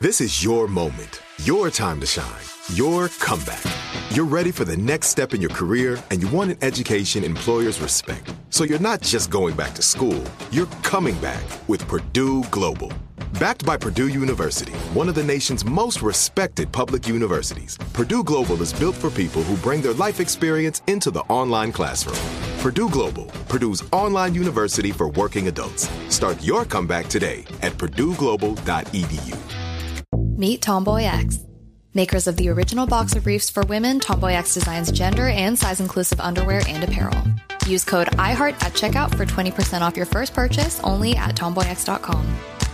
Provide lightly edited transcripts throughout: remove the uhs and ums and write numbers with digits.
This is your moment, your time to shine, your comeback. You're ready for the next step in your career, and you want an education employers respect. So you're not just going back to school, you're coming back with Purdue Global. Backed by Purdue University, one of the nation's most respected public universities, Purdue Global is built for people who bring their life experience into the online classroom. Purdue Global, Purdue's online university for working adults. Start your comeback today at purdueglobal.edu. Meet Tomboy X. Makers of the original boxer briefs for women, Tomboy X designs gender and size-inclusive underwear and apparel. Use code IHEART at checkout for 20% off your first purchase only at tomboyx.com.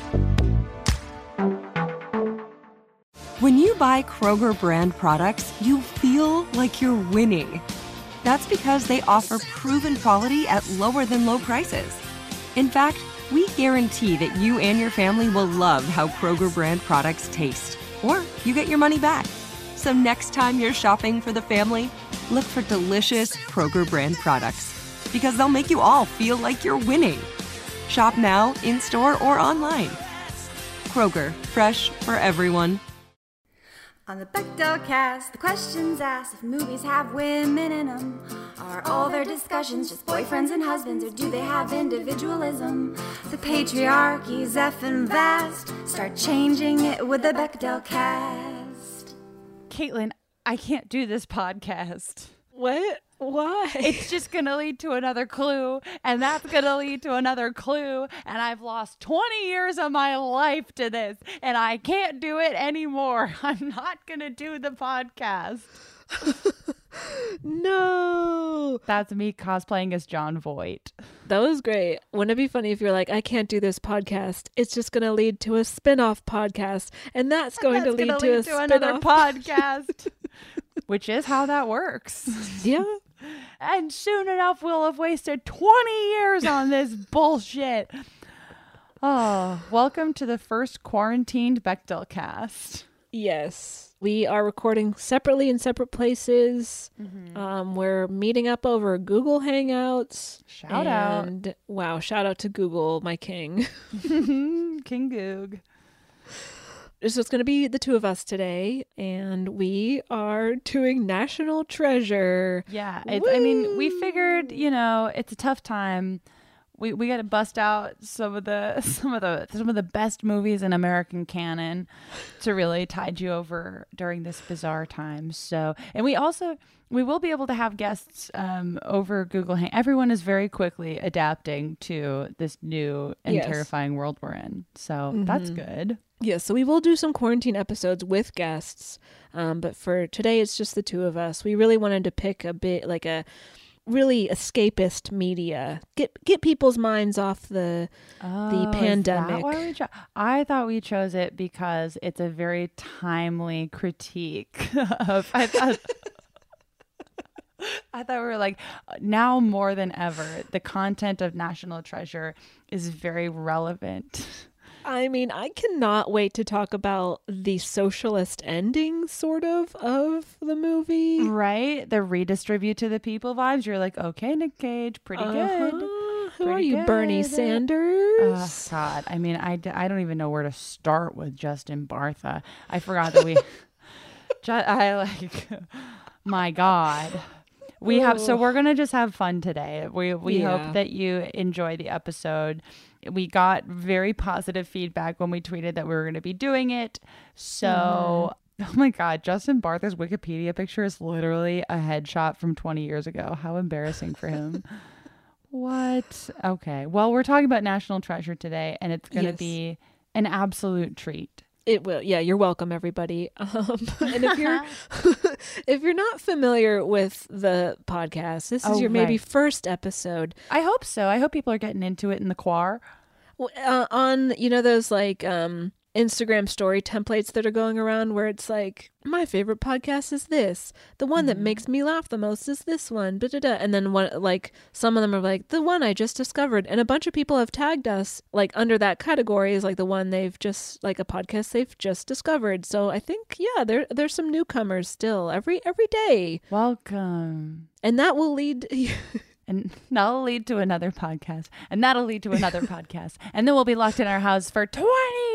When you buy Kroger brand products, you feel like you're winning. That's because they offer proven quality at lower than low prices. In fact, we guarantee that you and your family will love how Kroger brand products taste, or you get your money back. So next time you're shopping for the family, look for delicious Kroger brand products, because they'll make you all feel like you're winning. Shop now, in-store, or online. Kroger, fresh for everyone. On the Bechdel cast, the questions asked if movies have women in them. Are all their discussions just boyfriends and husbands, or do they have individualism? The patriarchy's effing vast. Start changing it with the Bechdel cast. Caitlin, I can't do this podcast. What? Why? It's just going to lead to another clue, and that's going to lead to another clue, and I've lost 20 years of my life to this, and I can't do it anymore. I'm not going to do the podcast. No. That's me cosplaying as John Voight. That was great. Wouldn't it be funny if you're like, I can't do this podcast. It's just going to lead to a spin-off podcast, and that's going to lead to another podcast. Which is how that works. Yeah. And soon enough, we'll have wasted 20 years on this bullshit. Oh, welcome to the first quarantined Bechdel cast. Yes. We are recording separately in separate places. Mm-hmm. We're meeting up over Google Hangouts. Shout out. Wow, shout out to Google, my king. King Goog. So it's going to be the two of us today, and we are doing National Treasure. Yeah, I mean, we figured, it's a tough time. We got to bust out some of the best movies in American canon to really tide you over during this bizarre time. So, and we will be able to have guests over Google Hang. Everyone is very quickly adapting to this new and terrifying world we're in. So that's good. Yeah, so we will do some quarantine episodes with guests, but for today it's just the two of us. We really wanted to pick a bit like a really escapist media, get people's minds off the pandemic. Is that why I thought we chose it because it's a very timely critique of. I thought we were like, now more than ever, the content of National Treasure is very relevant. I mean, I cannot wait to talk about the socialist ending, sort of the movie. Right? The redistribute to the people vibes. You're like, okay, Nick Cage, pretty good. Who are you, good. Bernie Sanders? Oh, God. I mean, I don't even know where to start with Justin Bartha. I forgot that we... my God. So we're going to just have fun today. We hope that you enjoy the episode. We got very positive feedback when we tweeted that we were going to be doing it. So, Oh my God, Justin Bartha's Wikipedia picture is literally a headshot from 20 years ago. How embarrassing for him. What? Okay. Well, we're talking about National Treasure today, and it's going to be an absolute treat. It will. Yeah, you're welcome, everybody. And if you're not familiar with the podcast, this is your maybe first episode. I hope so. I hope people are getting into it in the car. On those like Instagram story templates that are going around where it's like, my favorite podcast is this. The one that makes me laugh the most is this one. And then some of them are like, the one I just discovered. And a bunch of people have tagged us like under that category is like the one they've just like a podcast they've just discovered. So I think, there's some newcomers still every day. Welcome. And that will lead And that'll lead to another podcast. And that'll lead to another podcast. And then we'll be locked in our house for 20 years.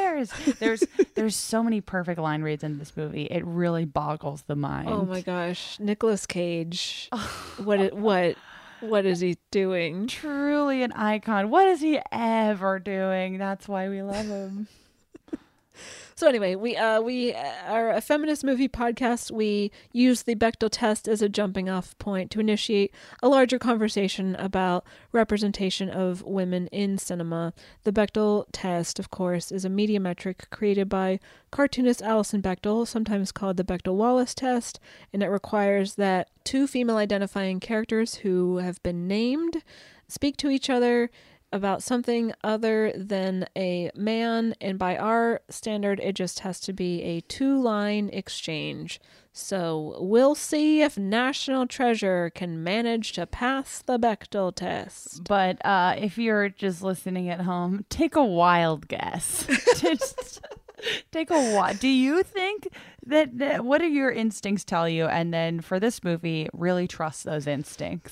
cares? There's so many perfect line reads in this movie. It really boggles the mind. Oh my gosh, Nicolas Cage. What is he doing? Truly an icon. What is he ever doing? That's why we love him. So anyway, we are a feminist movie podcast. We use the Bechdel test as a jumping off point to initiate a larger conversation about representation of women in cinema. The Bechdel test, of course, is a media metric created by cartoonist Alison Bechdel, sometimes called the Bechdel-Wallace test, and it requires that two female identifying characters who have been named speak to each other about something other than a man, and by our standard it just has to be a 2-line exchange. So we'll see if National Treasure can manage to pass the Bechdel test. But if you're just listening at home, take a wild guess. Just take a wild. Do you think that what do your instincts tell you? And then for this movie, really trust those instincts.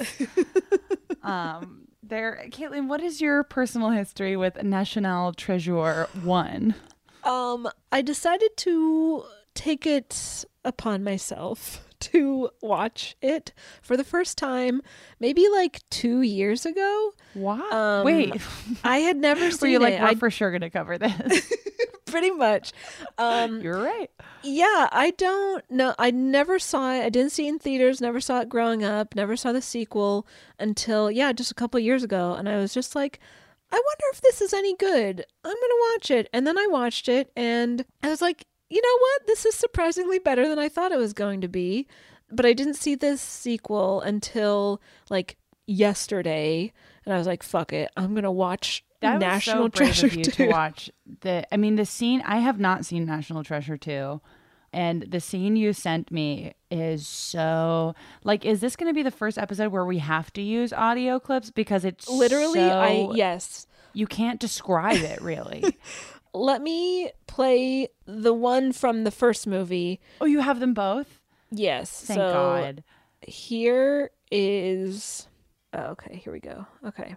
Caitlin, what is your personal history with National Treasure 1? I decided to take it upon myself to watch it for the first time maybe like 2 years ago. Wow. Wait. I had never seen Were you like, it. we're for sure going to cover this? Pretty much. You're right. Yeah, I don't know. I never saw it. I didn't see it in theaters, never saw it growing up, never saw the sequel until, just a couple years ago. And I was just like, I wonder if this is any good. I'm going to watch it. And then I watched it and I was like, you know what? This is surprisingly better than I thought it was going to be. But I didn't see this sequel until like yesterday. And I was like, fuck it. I'm going to watch National Treasure 2. To watch the scene. I have not seen National Treasure 2, and the scene you sent me is so like, is this going to be the first episode where we have to use audio clips because it's literally yes, you can't describe it really. Let me play the one from the first movie. Oh, you have them both? Yes. Thank God. Here is okay, here we go. Okay.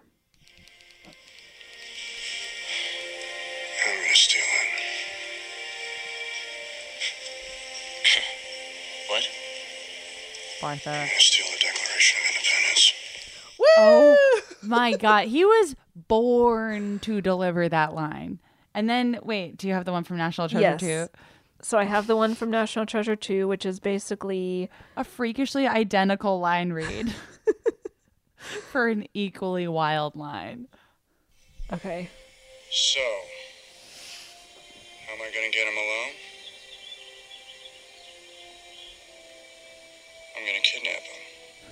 I'm gonna steal it. What? Bartha. I'm gonna steal the Declaration of Independence. Woo! Oh my God. He was born to deliver that line. And then, wait, do you have the one from National Treasure 2? So I have the one from National Treasure 2, which is basically a freakishly identical line read for an equally wild line. Okay. So, how am I gonna get him alone? I'm gonna kidnap him.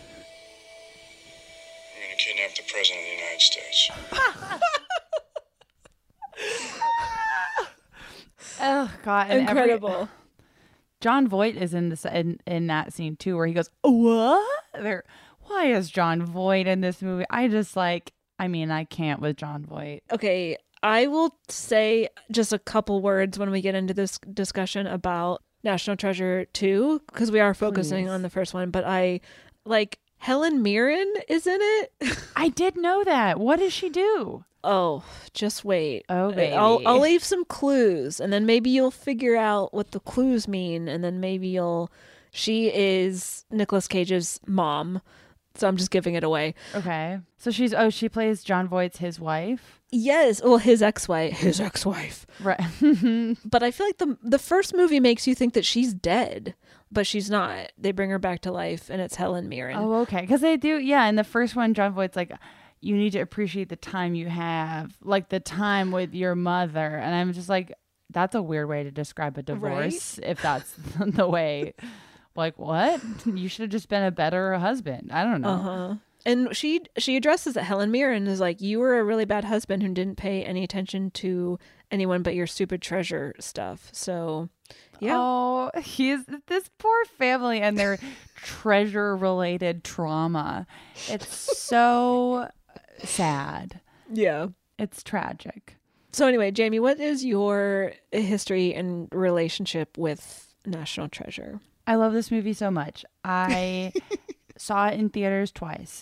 I'm gonna kidnap the President of the United States. Oh God! And incredible. John Voight is in this in that scene too, where he goes, "What? Why is John Voight in this movie?" I can't with John Voight. Okay, I will say just a couple words when we get into this discussion about National Treasure 2, because we are focusing on the first one, but I like Helen Mirren is in it. I did know that. What does she do? Oh, just wait. Oh, baby. I'll leave some clues, and then maybe you'll figure out what the clues mean, and then maybe she is Nicolas Cage's mom. So I'm just giving it away. Okay. So she plays John Voight's his wife? Yes. Well, his ex-wife. Right. But I feel like the first movie makes you think that she's dead, but she's not. They bring her back to life, and it's Helen Mirren. Oh, okay. Because they do, yeah. In the first one, John Voight's like, you need to appreciate the time you have, like the time with your mother. And I'm just like, that's a weird way to describe a divorce, right? If that's the way. Like, what? You should have just been a better husband. I don't know. Uh-huh. And she addresses that. Helen Mirren is like, you were a really bad husband who didn't pay any attention to anyone but your stupid treasure stuff. So, yeah. Oh, he's this poor family and their treasure-related trauma. It's so sad. Yeah. It's tragic. So anyway, Jamie, what is your history and relationship with National Treasure? I love this movie so much. I saw it in theaters twice.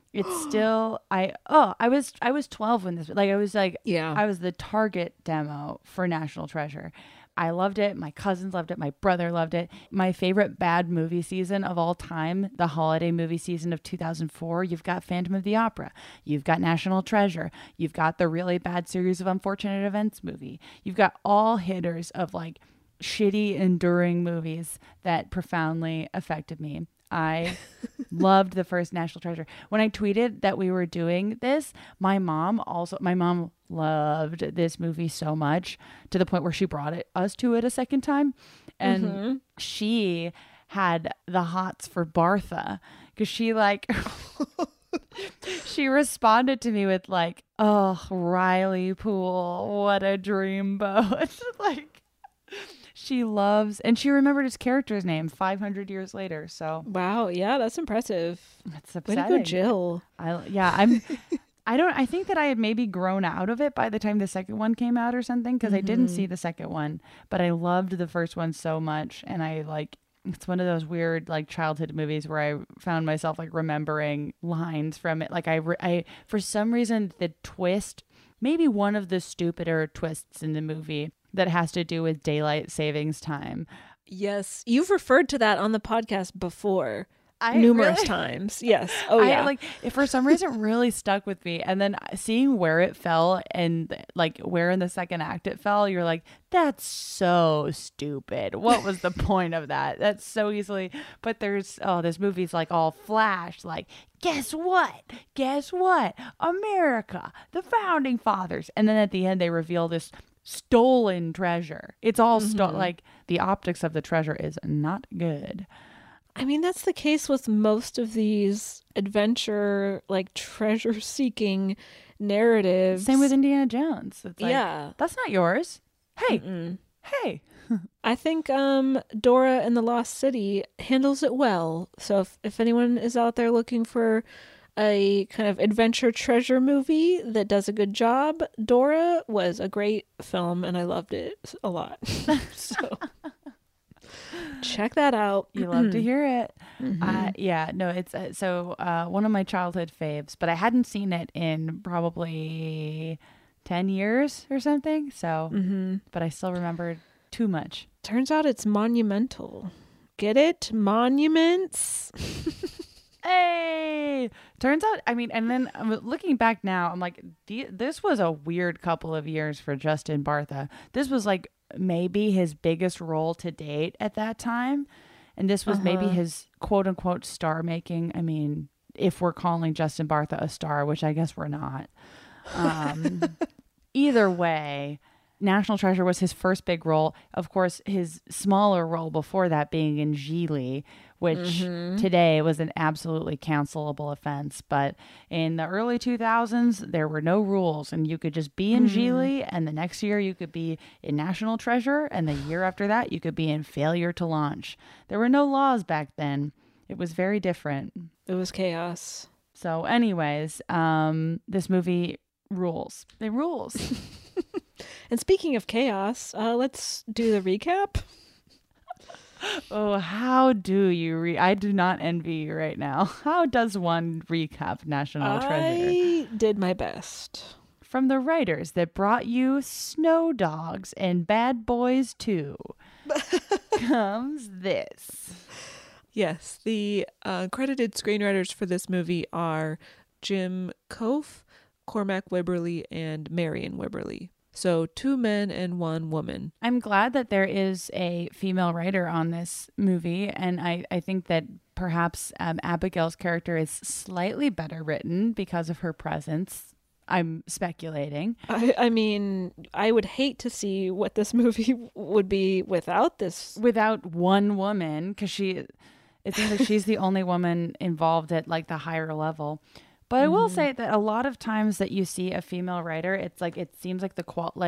It's still I was 12 when this, like, I was like, Yeah. I was the target demo for National Treasure. I loved it. My cousins loved it. My brother loved it. My favorite bad movie season of all time, the holiday movie season of 2004, you've got Phantom of the Opera. You've got National Treasure. You've got the really bad Series of Unfortunate Events movie. You've got all hitters of like shitty, enduring movies that profoundly affected me. I loved the first National Treasure. When I tweeted that we were doing this, my mom loved this movie so much to the point where she brought us to it a second time. And she had the hots for Bartha because she like, she responded to me with like, oh, Riley Poole, what a dreamboat. Like, she loves, and she remembered his character's name 500 years later. So wow, yeah, that's impressive. That's upsetting. Way to go, Jill. I think that I had maybe grown out of it by the time the second one came out or something, because I didn't see the second one, but I loved the first one so much, and I like, it's one of those weird like childhood movies where I found myself like remembering lines from it. Like I for some reason the twist, maybe one of the stupider twists in the movie that has to do with daylight savings time. Yes, you've referred to that on the podcast before. Numerous times. Yes. Oh yeah. It for some reason really stuck with me. And then seeing where it fell and like where in the second act it fell, you're like, that's so stupid. What was the point of that? That's so easily. But this movie's like all flash, like, guess what? America, the founding fathers. And then at the end they reveal this stolen treasure. It's all like the optics of the treasure is not good. I mean, that's the case with most of these adventure, like treasure seeking narratives. Same with Indiana Jones. It's like, yeah. That's not yours. Hey. Hey. I think Dora and the Lost City handles it well. So if anyone is out there looking for a kind of adventure treasure movie that does a good job, Dora was a great film and I loved it a lot. So check that out. You love to hear it. It's one of my childhood faves, but I hadn't seen it in probably 10 years or something. So, but I still remembered too much. Turns out it's monumental. Get it? Monuments. Hey, turns out, I mean, and then looking back now, I'm like, this was a weird couple of years for Justin Bartha. This was like maybe his biggest role to date at that time. And this was maybe his quote unquote star making. I mean, if we're calling Justin Bartha a star, which I guess we're not. Either way, National Treasure was his first big role. Of course, his smaller role before that being in Gigli, which today was an absolutely cancelable offense. But in the early 2000s, there were no rules and you could just be in Gigli, and the next year you could be in National Treasure, and the year after that you could be in Failure to Launch. There were no laws back then. It was very different. It was chaos. So anyways, this movie rules. It rules. And speaking of chaos, let's do the recap. Oh, how do you I do not envy you right now. How does one recap National Treasure? I did my best. From the writers that brought you Snow Dogs and Bad Boys 2 comes this. Yes, the credited screenwriters for this movie are Jim Kof, Cormac Wibberley, and Marion Wibberley. So 2 men and 1 woman. I'm glad that there is a female writer on this movie. And I think that perhaps Abigail's character is slightly better written because of her presence. I'm speculating. I mean, I would hate to see what this movie would be without this. Without one woman, because it seems like she's the only woman involved at like the higher level. But I will say that a lot of times that you see a female writer, it's like, it seems like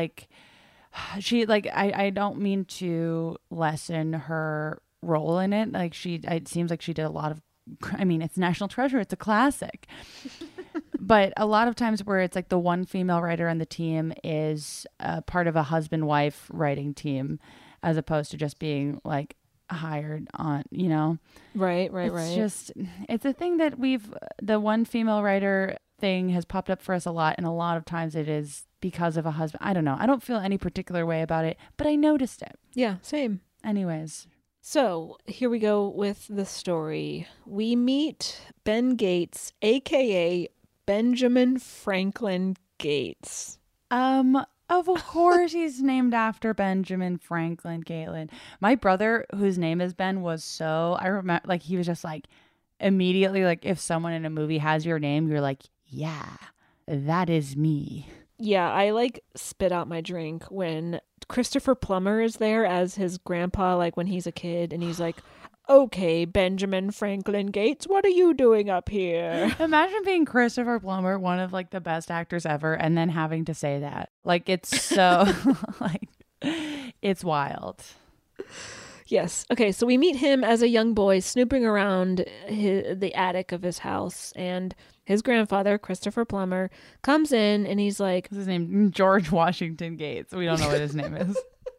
I don't mean to lessen her role in it. Like it seems like she did a lot of, I mean, it's National Treasure. It's a classic. But a lot of times where it's like the one female writer on the team is part of a husband-wife writing team, as opposed to just being like hired on, you know? Right. It's just, it's a thing that the one female writer thing has popped up for us a lot. And a lot of times it is because of a husband. I don't know. I don't feel any particular way about it, but I noticed it. Yeah, same. Anyways. So here we go with the story. We meet Ben Gates, aka Benjamin Franklin Gates. Of course he's named after Benjamin Franklin, Caitlin. My brother, whose name is Ben, I remember, like, he was just like, immediately, like, if someone in a movie has your name, you're like, yeah, that is me. Yeah, I like spit out my drink when Christopher Plummer is there as his grandpa, like when he's a kid, and he's like, okay, Benjamin Franklin Gates, what are you doing up here? Imagine being Christopher Plummer, one of like the best actors ever, and then having to say that. Like, it's so like, it's wild. Yes. Okay, so we meet him as a young boy snooping around the attic of his house, and his grandfather, Christopher Plummer, comes in and he's like... What's his name? George Washington Gates. We don't know what his name is.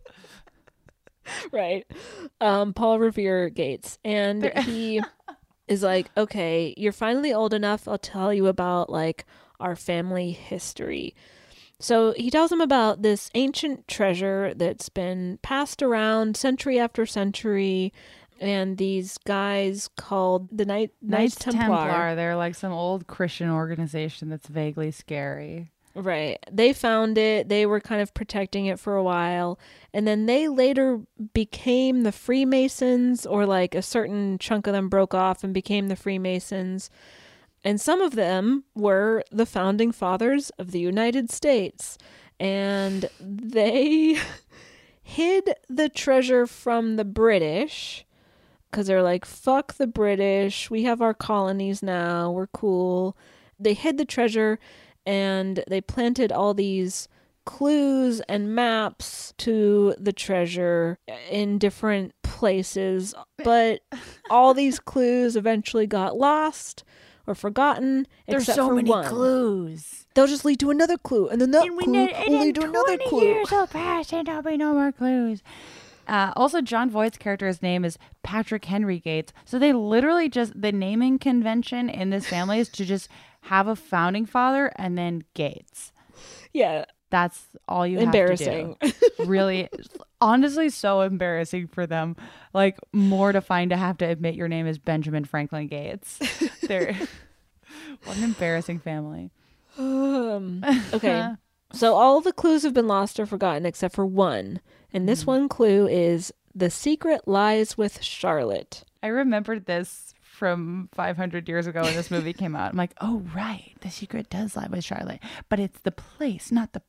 Right. Paul Revere Gates. And he is like, okay, you're finally old enough. I'll tell you about like our family history. So he tells him about this ancient treasure that's been passed around century after century. And these guys called the Knights Templar. They're like some old Christian organization that's vaguely scary. Right. They found it. They were kind of protecting it for a while. And then they later became the Freemasons, or like a certain chunk of them broke off and became the Freemasons. And some of them were the founding fathers of the United States. And they hid the treasure from the British because they're like, fuck the British. We have our colonies now. We're cool. They hid the treasure and they planted all these clues and maps to the treasure in different places. But all these clues eventually got lost or forgotten. There's so many clues. They'll just lead to another clue, and then that clue will lead to another clue. Years will pass and there'll be no more clues. Also, Jon Voight's character's name is Patrick Henry Gates. So they literally just, the naming convention in this family is to just have a founding father and then Gates. Yeah. That's all you have to do. Really, honestly, so embarrassing for them. Like, more to have to admit your name is Benjamin Franklin Gates. They're what an embarrassing family. Okay. So all the clues have been lost or forgotten except for one. And this one clue is the secret lies with Charlotte. I remembered this from 500 years ago when this movie came out. I'm like, oh, right. The secret does lie with Charlotte. But it's the place, not the...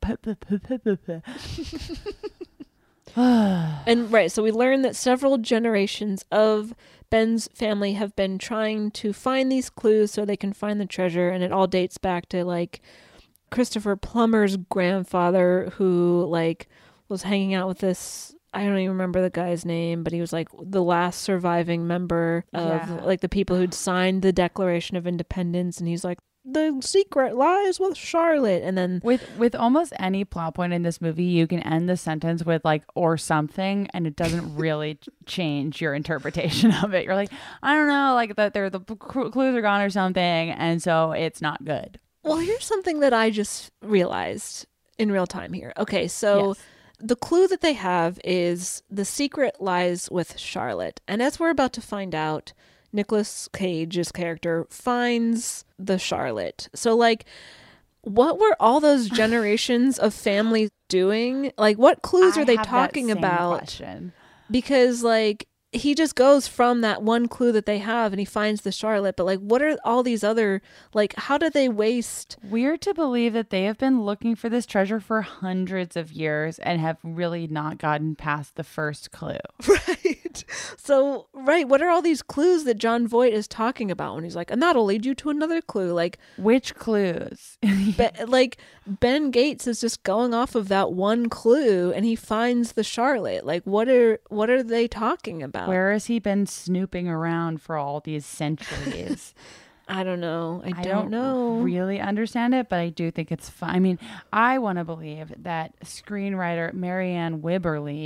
And right, so we learned that several generations of Ben's family have been trying to find these clues so they can find the treasure. And it all dates back to, like, Christopher Plummer's grandfather who, like, was hanging out with this, I don't even remember the guy's name, but he was like the last surviving member of like the people who'd signed the Declaration of Independence, and he's like, the secret lies with Charlotte. And then with almost any plot point in this movie, you can end the sentence with like or something, and it doesn't really change your interpretation of it. You're like, I don't know, like that the clues are gone or something, and so it's not good. Well, here's something that I just realized in real time here. Okay, so yes. The clue that they have is the secret lies with Charlotte. And as we're about to find out, Nicolas Cage's character finds the Charlotte. So, like, what were all those generations of families doing? Like, what clues are they talking about? Question. Because, like, he just goes from that one clue that they have and he finds the Charlotte, but like what are all these other, like, how do they waste? Weird to believe that they have been looking for this treasure for hundreds of years and have really not gotten past the first clue. Right. So, right, what are all these clues that Jon Voight is talking about when he's like, and that'll lead you to another clue? Like, which clues? Like, Ben Gates is just going off of that one clue and he finds the Charlotte. Like, what are they talking about? Where has he been snooping around for all these centuries? I don't know. I don't know. Really understand it, but I do think it's fun. I mean, I want to believe that screenwriter Marianne Wibberley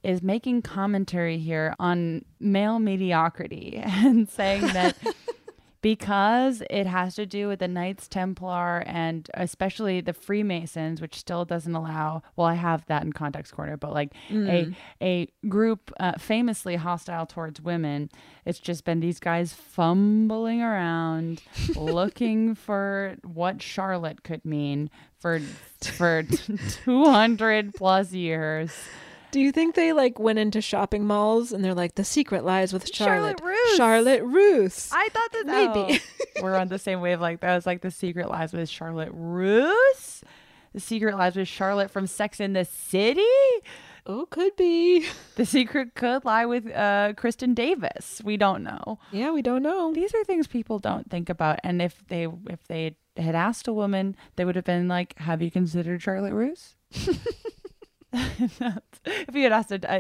is making commentary here on male mediocrity and saying that because it has to do with the Knights Templar and especially the Freemasons, which still doesn't allow, well, I have that in Context Corner, but like a group famously hostile towards women. It's just been these guys fumbling around looking for what Charlotte could mean for 200 plus years. Do you think they like went into shopping malls and they're like, the secret lies with Charlotte Roos. Charlotte Roos. I thought that maybe we're on the same wavelength. That was like the secret lies with Charlotte Roos. The secret lies with Charlotte from Sex and the City. Oh, could be. The secret could lie with Kristen Davis. We don't know. Yeah, we don't know. These are things people don't think about. And if they had asked a woman, they would have been like, "Have you considered Charlotte Roos?" If you had asked it,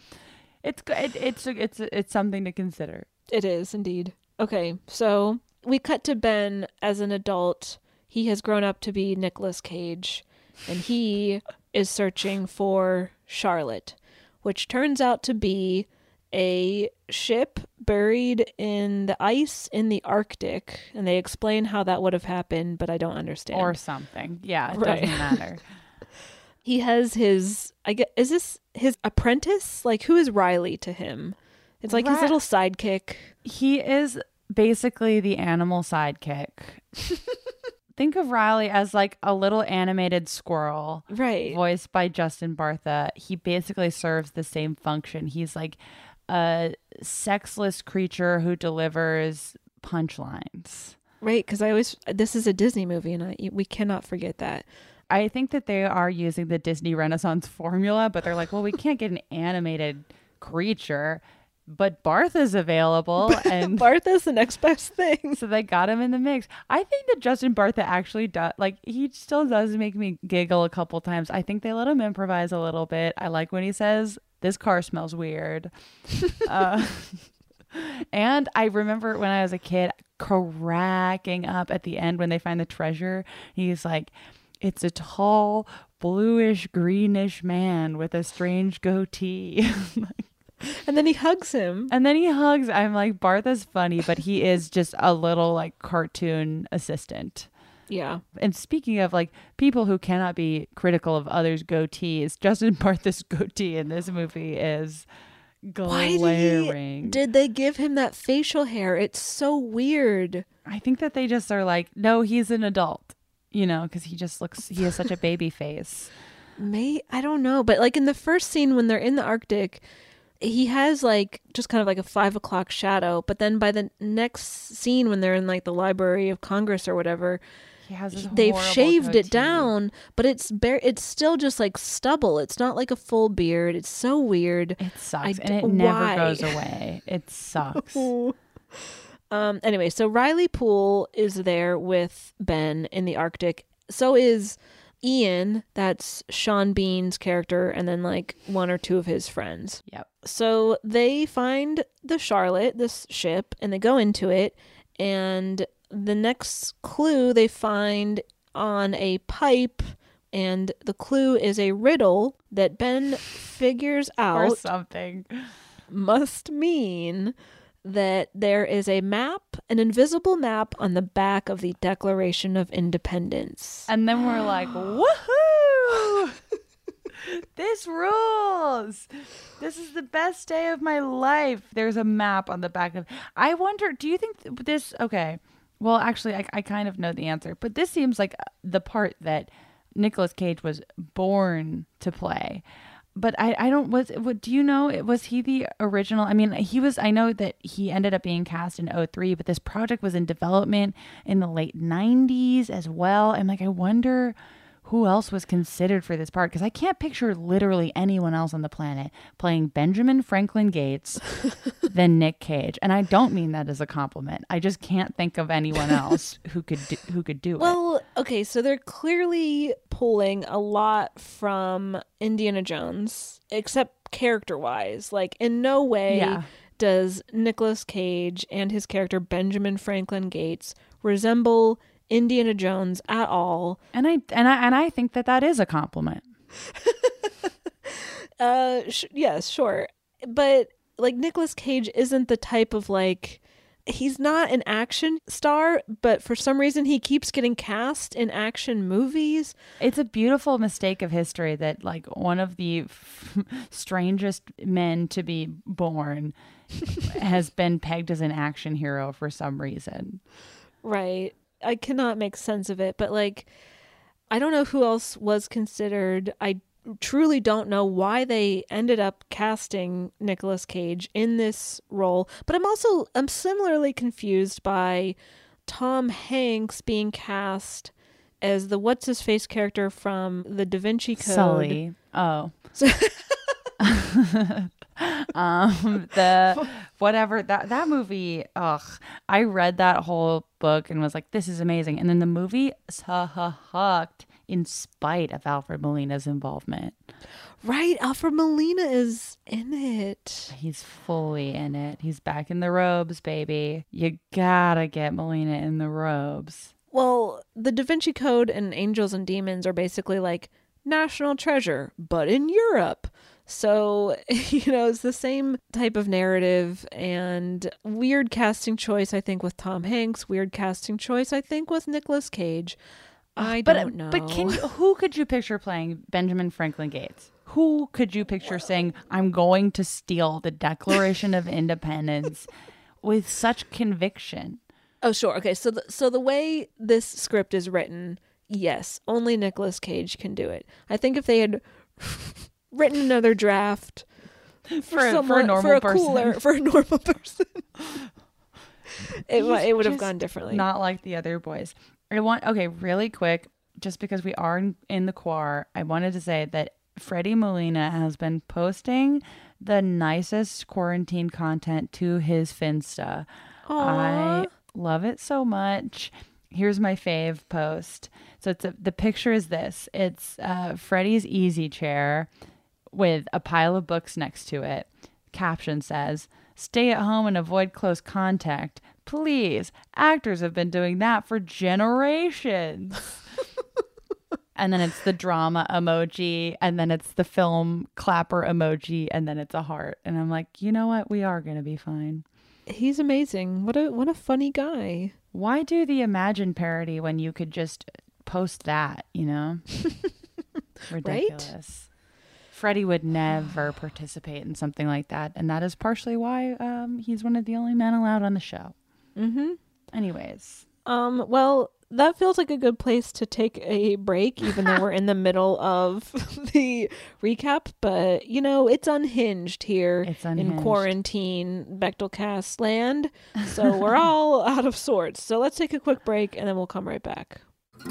it's something to consider. It is indeed. Okay, so we cut to Ben as an adult. He has grown up to be Nicolas Cage, and he is searching for Charlotte, which turns out to be a ship buried in the ice in the Arctic, and they explain how that would have happened, but I don't understand. Or something. Yeah, it Right. doesn't matter. He has his, is this his apprentice? Like, who is Riley to him? It's like his little sidekick. He is basically the animal sidekick. Think of Riley as like a little animated squirrel. Right. Voiced by Justin Bartha. He basically serves the same function. He's like a sexless creature who delivers punchlines. Right, because this is a Disney movie, and we cannot forget that. I think that they are using the Disney Renaissance formula, but they're like, well, we can't get an animated creature, but Bartha's available. And Bartha's the next best thing. So they got him in the mix. I think that Justin Bartha actually does, like, he still does make me giggle a couple times. I think they let him improvise a little bit. I like when he says, "This car smells weird." And I remember when I was a kid cracking up at the end when they find the treasure. He's like, "It's a tall, bluish, greenish man with a strange goatee." And then he hugs him. I'm like, Bartha's funny, but he is just a little like cartoon assistant. Yeah. And speaking of like people who cannot be critical of others' goatees, Justin Bartha's goatee in this movie is glaring. Did they give him that facial hair? It's so weird. I think that they just are like, no, he's an adult. You know, because he has such a baby face. I don't know. But like in the first scene when they're in the Arctic, he has like just kind of like a 5 o'clock shadow. But then by the next scene when they're in like the Library of Congress or whatever, they've shaved it down, but it's still just like stubble. It's not like a full beard. It's so weird. It sucks. And it never goes away. It sucks. Anyway, so Riley Poole is there with Ben in the Arctic. So is Ian, that's Sean Bean's character, and then like one or two of his friends. Yep. So they find the Charlotte, this ship, and they go into it, and the next clue they find on a pipe, and the clue is a riddle that Ben figures out or something must mean that there is a map, an invisible map on the back of the Declaration of Independence. And then we're like, woohoo! This rules! This is the best day of my life. There's a map on the back of... I wonder, do you think this... Okay, well, actually, I kind of know the answer, but this seems like the part that Nicolas Cage was born to play. But I don't, do you know, was he the original? I mean, I know that he ended up being cast in 2003, but this project was in development in the late 90s as well. And like, I wonder who else was considered for this part, because I can't picture literally anyone else on the planet playing Benjamin Franklin Gates than Nick Cage. And I don't mean that as a compliment. I just can't think of anyone else who could do it. Well, okay, so they're clearly pulling a lot from Indiana Jones, except character-wise. Like, in no way does Nicolas Cage and his character Benjamin Franklin Gates resemble Indiana Jones at all. And I think that is a compliment. Yes, sure. But like Nicolas Cage isn't the type of like, he's not an action star, but for some reason he keeps getting cast in action movies. It's a beautiful mistake of history that like one of the strangest men to be born has been pegged as an action hero for some reason. Right. I cannot make sense of it, but like, I don't know who else was considered. I truly don't know why they ended up casting Nicolas Cage in this role, but I'm similarly confused by Tom Hanks being cast as the what's his face character from the Da Vinci Code. Sully. Oh. The whatever that movie. Ugh, I read that whole book and was like, this is amazing, and then the movie sucked in spite of Alfred Molina's involvement. Right, Alfred Molina is in it. He's fully in it. He's back in the robes, baby. You gotta get Molina in the robes. Well, the Da Vinci Code and Angels and Demons are basically like National Treasure, but in Europe. So, it's the same type of narrative, and weird casting choice, I think, with Tom Hanks. Weird casting choice, I think, with Nicolas Cage. I don't know. But who could you picture playing Benjamin Franklin Gates? Who could you picture saying, I'm going to steal the Declaration of Independence with such conviction? Oh, sure. Okay, so the way this script is written, yes, only Nicolas Cage can do it. I think if they had written another draft for a normal person, it would have gone differently. Not like the other boys. Really quick, just because we are in the quar, I wanted to say that Freddie Molina has been posting the nicest quarantine content to his Finsta. Aww. I love it so much. Here's my fave post. So the picture is this. It's Freddie's easy chair with a pile of books next to it. Caption says, "Stay at home and avoid close contact. Please, actors have been doing that for generations." And then it's the drama emoji, and then it's the film clapper emoji, and then it's a heart. And I'm like, you know what? We are going to be fine. He's amazing. What a funny guy. Why do the Imagine parody when you could just post that, Ridiculous. Right? Freddie would never participate in something like that. And that is partially why he's one of the only men allowed on the show. Mm-hmm. Anyways. Well, that feels like a good place to take a break, even though we're in the middle of the recap. But, it's unhinged here in quarantine Bechdelcast land. So we're all out of sorts. So let's take a quick break and then we'll come right back.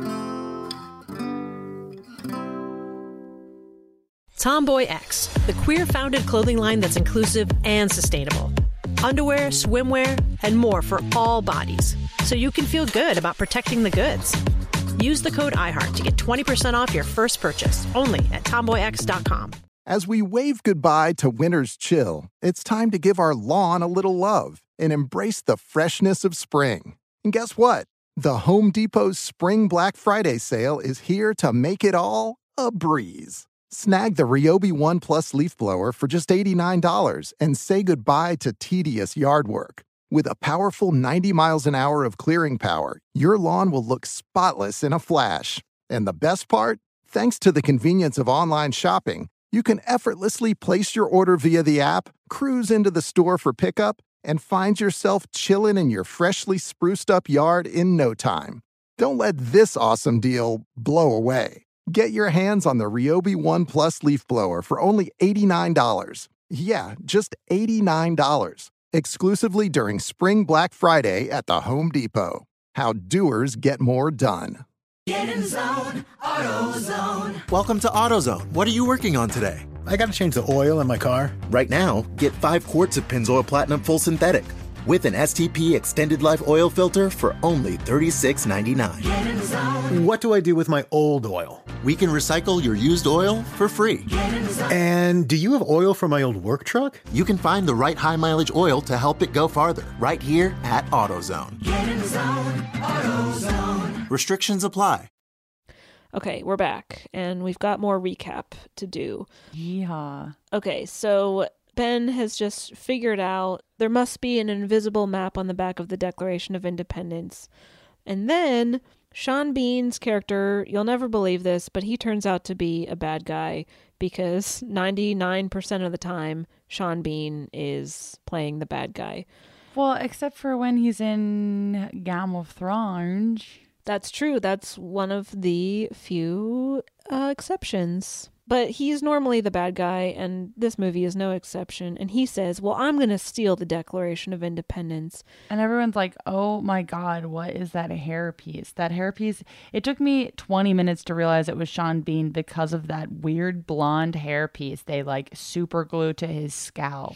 Tomboy X, the queer-founded clothing line that's inclusive and sustainable. Underwear, swimwear, and more for all bodies, so you can feel good about protecting the goods. Use the code iHeart to get 20% off your first purchase, only at TomboyX.com. As we wave goodbye to winter's chill, it's time to give our lawn a little love and embrace the freshness of spring. And guess what? The Home Depot's Spring Black Friday sale is here to make it all a breeze. Snag the Ryobi One Plus leaf blower for just $89 and say goodbye to tedious yard work. With a powerful 90 miles an hour of clearing power, your lawn will look spotless in a flash. And the best part? Thanks to the convenience of online shopping, you can effortlessly place your order via the app, cruise into the store for pickup, and find yourself chilling in your freshly spruced up yard in no time. Don't let this awesome deal blow away. Get your hands on the Ryobi One Plus leaf blower for only $89. Yeah, just $89. Exclusively during Spring Black Friday at the Home Depot. How doers get more done. Get in the zone, AutoZone. Welcome to AutoZone. What are you working on today? I got to change the oil in my car. Right now, get 5 quarts of Pennzoil Platinum Full Synthetic with an STP Extended Life Oil Filter for only $36.99. Get in the zone. What do I do with my old oil? We can recycle your used oil for free. Get in the zone. And do you have oil for my old work truck? You can find the right high-mileage oil to help it go farther right here at AutoZone. Get in the zone, AutoZone. Restrictions apply. Okay, we're back, and we've got more recap to do. Yeehaw. Okay, so Ben has just figured out there must be an invisible map on the back of the Declaration of Independence. And then Sean Bean's character, you'll never believe this, but he turns out to be a bad guy because 99% of the time, Sean Bean is playing the bad guy. Well, except for when he's in Game of Thrones. That's true. That's one of the few exceptions. But he's normally the bad guy, and this movie is no exception. And he says, well, I'm going to steal the Declaration of Independence. And everyone's like, oh my God, what is that hairpiece? That hairpiece, it took me 20 minutes to realize it was Sean Bean because of that weird blonde hairpiece they like super glue to his scalp.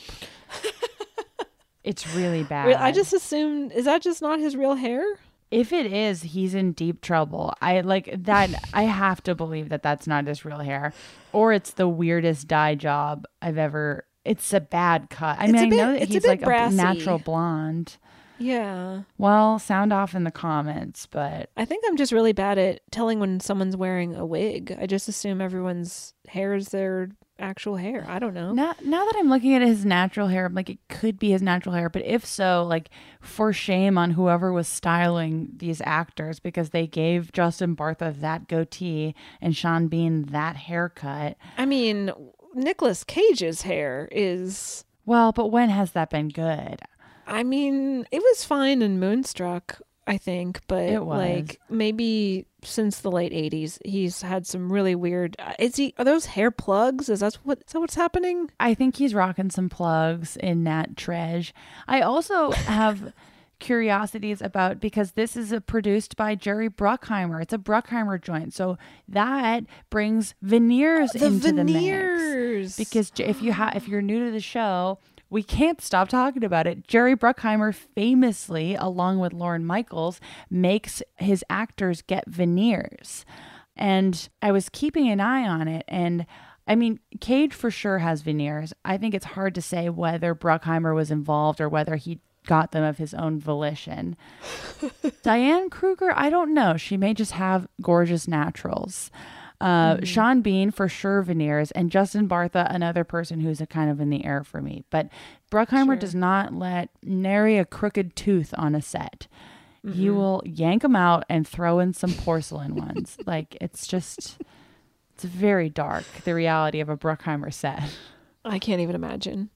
It's really bad. I just assumed, is that just not his real hair? If it is, he's in deep trouble. I like that. I have to believe that that's not his real hair, or it's the weirdest dye job I've ever. It's a bad cut. I know that he's like a natural blonde. Yeah. Well, sound off in the comments, but I think I'm just really bad at telling when someone's wearing a wig. I just assume everyone's hair is their actual hair. I don't know. Now that I'm looking at his natural hair, I'm like, it could be his natural hair, but if so, like, for shame on whoever was styling these actors, because they gave Justin Bartha that goatee and Sean Bean that haircut. I mean, Nicolas Cage's hair is... Well, but when has that been good? I mean, it was fine in Moonstruck, I think, but it was. Like maybe since the late 80s, he's had some really weird. Are those hair plugs? Is that what's happening? I think he's rocking some plugs in Nat Trege. I also have curiosities about, because this is produced by Jerry Bruckheimer. It's a Bruckheimer joint, so that brings veneers into the mix. Because if you're new to the show, we can't stop talking about it. Jerry Bruckheimer famously, along with Lorne Michaels, makes his actors get veneers. And I was keeping an eye on it. And I mean, Cage for sure has veneers. I think it's hard to say whether Bruckheimer was involved or whether he got them of his own volition. Diane Kruger, I don't know. She may just have gorgeous naturals. Sean Bean for sure veneers, and Justin Bartha, another person who's a kind of in the air for me. But Bruckheimer does not let nary a crooked tooth on a set. Mm-hmm. He will yank them out and throw in some porcelain ones. Like, it's very dark, the reality of a Bruckheimer set. I can't even imagine.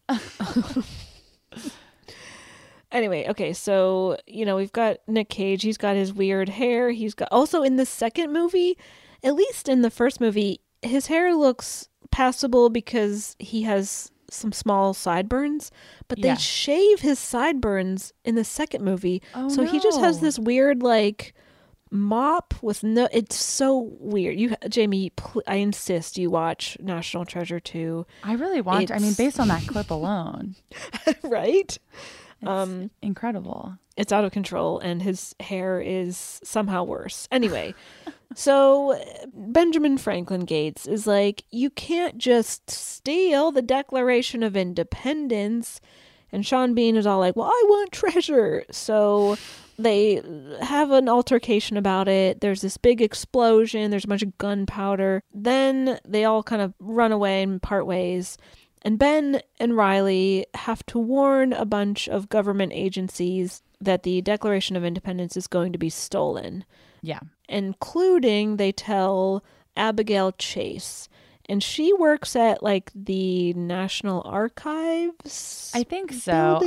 Anyway, okay, so, we've got Nick Cage. He's got his weird hair. He's got also in the second movie, at least in the first movie, his hair looks passable because he has some small sideburns, but they shave his sideburns in the second movie. Oh, so he just has this weird, like, mop with no... It's so weird. Jamie, I insist you watch National Treasure 2. I really want to. I mean, based on that clip alone. Right? It's incredible. It's out of control, and his hair is somehow worse. Anyway, so Benjamin Franklin Gates is like, you can't just steal the Declaration of Independence. And Sean Bean is all like, well, I want treasure. So they have an altercation about it. There's this big explosion. There's a bunch of gunpowder. Then they all kind of run away and part ways. And Ben and Riley have to warn a bunch of government agencies that the Declaration of Independence is going to be stolen. Yeah. Including, they tell Abigail Chase. And she works at, like, the National Archives? I think so.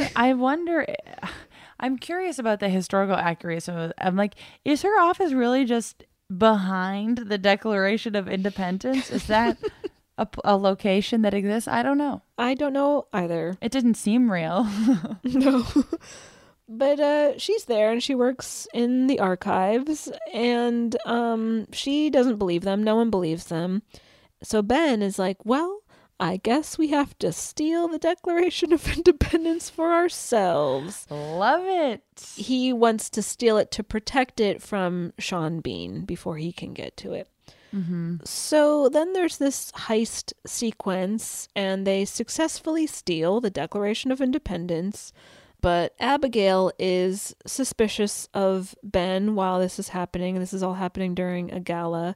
I'm curious about the historical accuracy. I'm like, is her office really just behind the Declaration of Independence? Is that... a location that exists? I don't know. I don't know either. It didn't seem real. No. But she's there and she works in the archives, and she doesn't believe them. No one believes them. So Ben is like, well, I guess we have to steal the Declaration of Independence for ourselves. Love it. He wants to steal it to protect it from Sean Bean before he can get to it. Mm-hmm. So then there's this heist sequence, and they successfully steal the Declaration of Independence. But Abigail is suspicious of Ben while this is happening. This is all happening during a gala.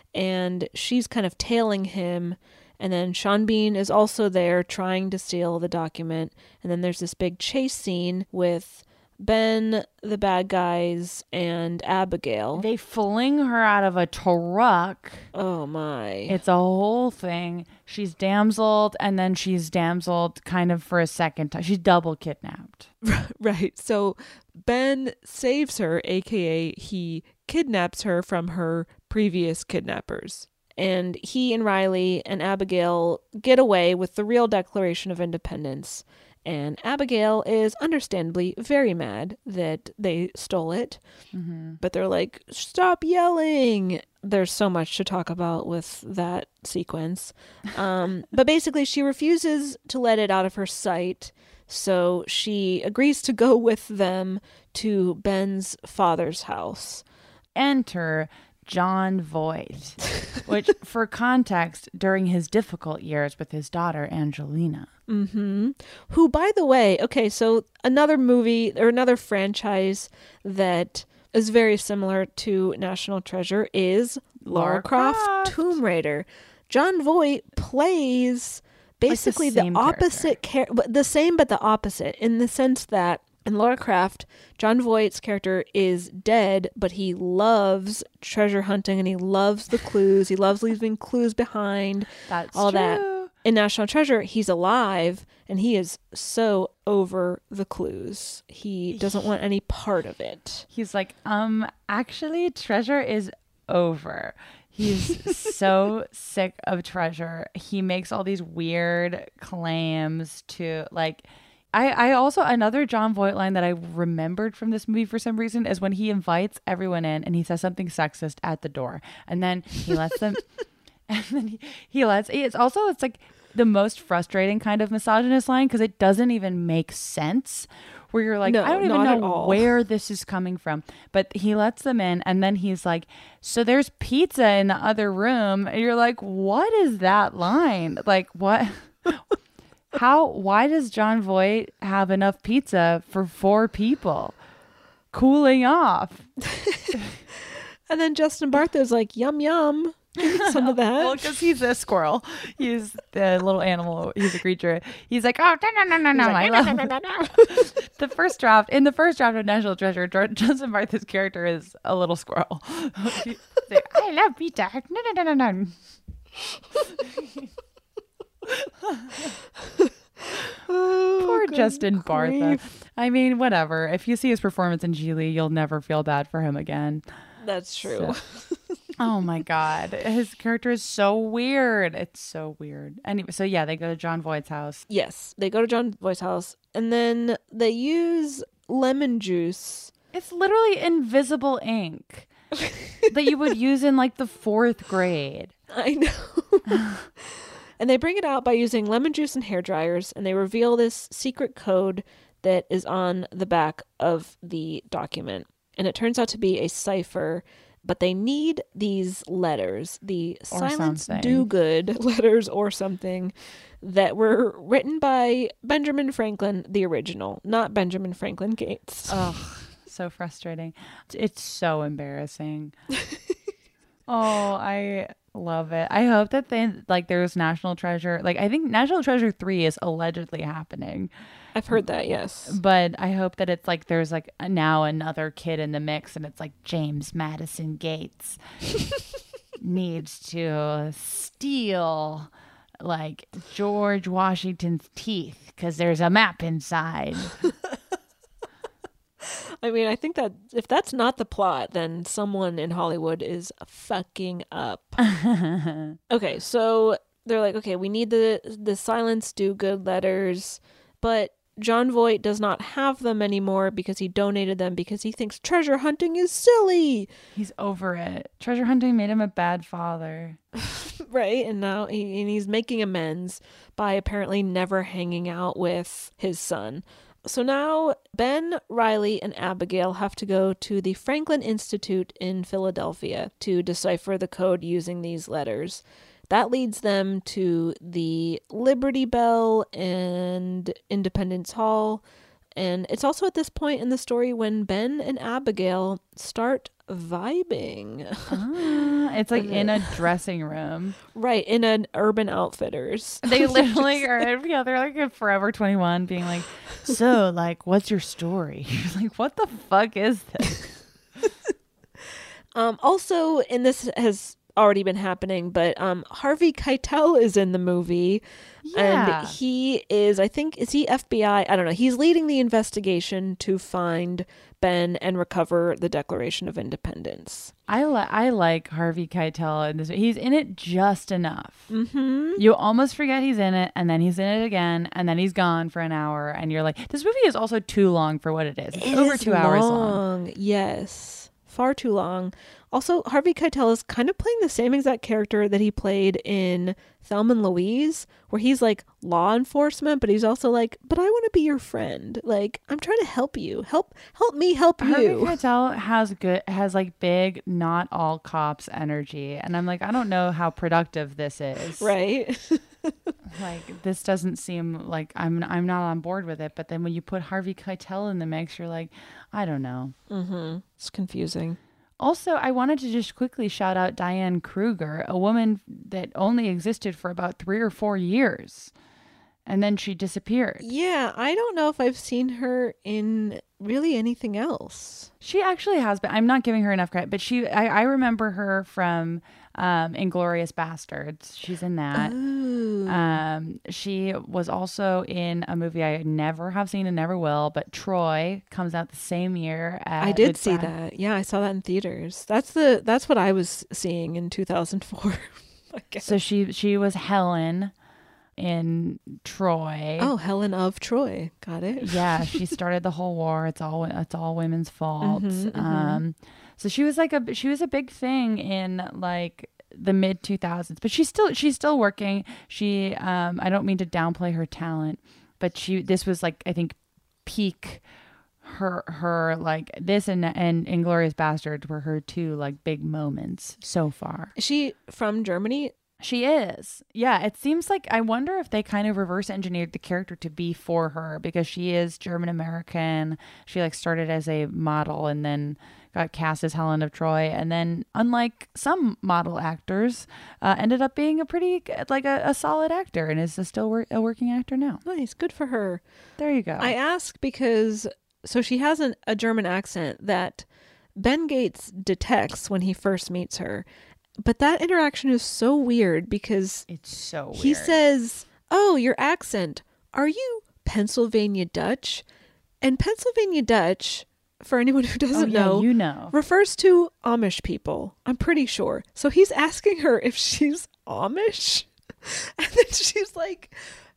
And she's kind of tailing him. And then Sean Bean is also there trying to steal the document. And then there's this big chase scene with Ben, the bad guys, and Abigail. They fling her out of a truck. Oh my. It's a whole thing. She's damseled, and then she's damseled kind of for a second time. She's double kidnapped. Right. So Ben saves her, aka he kidnaps her from her previous kidnappers. And he and Riley and Abigail get away with the real Declaration of Independence. And Abigail is understandably very mad that they stole it. Mm-hmm. But they're like, stop yelling. There's so much to talk about with that sequence. But basically, she refuses to let it out of her sight. So she agrees to go with them to Ben's father's house. Enter Jon Voight, which, for context, during his difficult years with his daughter, Angelina. Mm-hmm. Who, by the way, okay, so another movie or another franchise that is very similar to National Treasure is Lara Croft Tomb Raider. Jon Voight plays basically the opposite the same but the opposite, in the sense that in Lara Croft, Jon Voight's character is dead, but he loves treasure hunting and he loves the clues. He loves leaving clues behind. That's all true. That. In National Treasure, he's alive and he is so over the clues. He doesn't want any part of it. He's like, actually, treasure is over. He's so sick of treasure. He makes all these weird claims to, like, I also, another Jon Voight line that I remembered from this movie for some reason is when he invites everyone in and he says something sexist at the door, and then he lets them, and then it's like the most frustrating kind of misogynist line, because it doesn't even make sense, where you're like, I don't even know where this is coming from. But he lets them in, and then he's like, so there's pizza in the other room. And you're like, what is that line? Like, what? Why does Jon Voight have enough pizza for 4 people? Cooling off. And then Justin Bartha's like, yum, yum. Give me some of that. Well, because he's a squirrel. He's the little animal. He's a creature. He's like, oh, no. The first draft of National Treasure, Justin Bartha's character is a little squirrel. He's like, I love pizza. No. Poor Justin Bartha. I mean, whatever. If you see his performance in Gigli, you'll never feel bad for him again. That's true. Oh my God. His character is so weird. It's so weird. Anyway, so yeah, they go to Jon Voight's house. Yes, they go to Jon Voight's house, and then they use lemon juice. It's literally invisible ink that you would use in like the 4th grade. I know. And they bring it out by using lemon juice and hair dryers, and they reveal this secret code that is on the back of the document. And it turns out to be a cipher, but they need these letters, the Silence Do Good letters or something, that were written by Benjamin Franklin, the original, not Benjamin Franklin Gates. Ugh, so frustrating. It's so embarrassing. Oh, I love it. I hope that there's National Treasure. Like, I think National Treasure 3 is allegedly happening. I've heard that, yes. But I hope that it's like there's like now another kid in the mix, and it's like James Madison Gates needs to steal like George Washington's teeth because there's a map inside. I mean, I think that if that's not the plot, then someone in Hollywood is fucking up. Okay, so they're like, okay, we need the Silence Do Good letters, but Jon Voight does not have them anymore because he donated them because he thinks treasure hunting is silly. He's over it. Treasure hunting made him a bad father. Right, and now he's making amends by apparently never hanging out with his son. So now Ben, Riley, and Abigail have to go to the Franklin Institute in Philadelphia to decipher the code using these letters. That leads them to the Liberty Bell and Independence Hall, And it's also at this point in the story when Ben and Abigail start vibing. It's like in a dressing room. Right, in an Urban Outfitters. They literally are, yeah, they're like a Forever 21 being like, so, like, what's your story? You're like, what the fuck is this? Also, and this has already been happening, but Harvey Keitel is in the movie. Yeah. And he is, I think, is he FBI? I don't know. He's leading the investigation to find Ben and recover the Declaration of Independence. I like Harvey Keitel in this. He's in it just enough. Mm-hmm. You almost forget he's in it, and then he's in it again, and then he's gone for an hour, and you're like, this movie is also too long for what it is. It's over 2 hours long. Yes. Far too long. Also, Harvey Keitel is kind of playing the same exact character that he played in Thelma and Louise, where he's like law enforcement, but he's also like, but I want to be your friend. Like, I'm trying to help you. Help me help you. Harvey Keitel has like big, not all cops energy. And I'm like, I don't know how productive this is. Right. Like, this doesn't seem like I'm not on board with it. But then when you put Harvey Keitel in the mix, you're like, I don't know. Mm-hmm. It's confusing. Also, I wanted to just quickly shout out Diane Kruger, a woman that only existed for about 3 or 4 years. And then she disappeared. Yeah, I don't know if I've seen her in really anything else. She actually has been. I'm not giving her enough credit, but I remember her from Inglourious Bastards. She's in that. She was also in a movie I never have seen and never will, but Troy comes out the same year. I did see that. Yeah, I saw that in theaters. That's what I was seeing in 2004. I guess. So she was Helen in Troy. Oh, Helen of Troy. Got it. Yeah, she started the whole war. It's all women's fault. So she was a big thing in like the mid 2000s, but she's still working. She I don't mean to downplay her talent, but this was like, I think, peak her like this and Inglourious Bastards were her two like big moments so far. Is she from Germany? She is. Yeah, it seems like, I wonder if they kind of reverse engineered the character to be for her, because she is German American. She like started as a model and then got cast as Helen of Troy, and then, unlike some model actors, ended up being a pretty like a solid actor, and is still a working actor now. Nice, good for her. There you go. I ask because so she has a German accent that Ben Gates detects when he first meets her. But that interaction is so weird because it's so weird. He says, "Oh, your accent. Are you Pennsylvania Dutch?" And Pennsylvania Dutch, for anyone who doesn't know, refers to Amish people. I'm pretty sure. So he's asking her if she's Amish. And then she's like,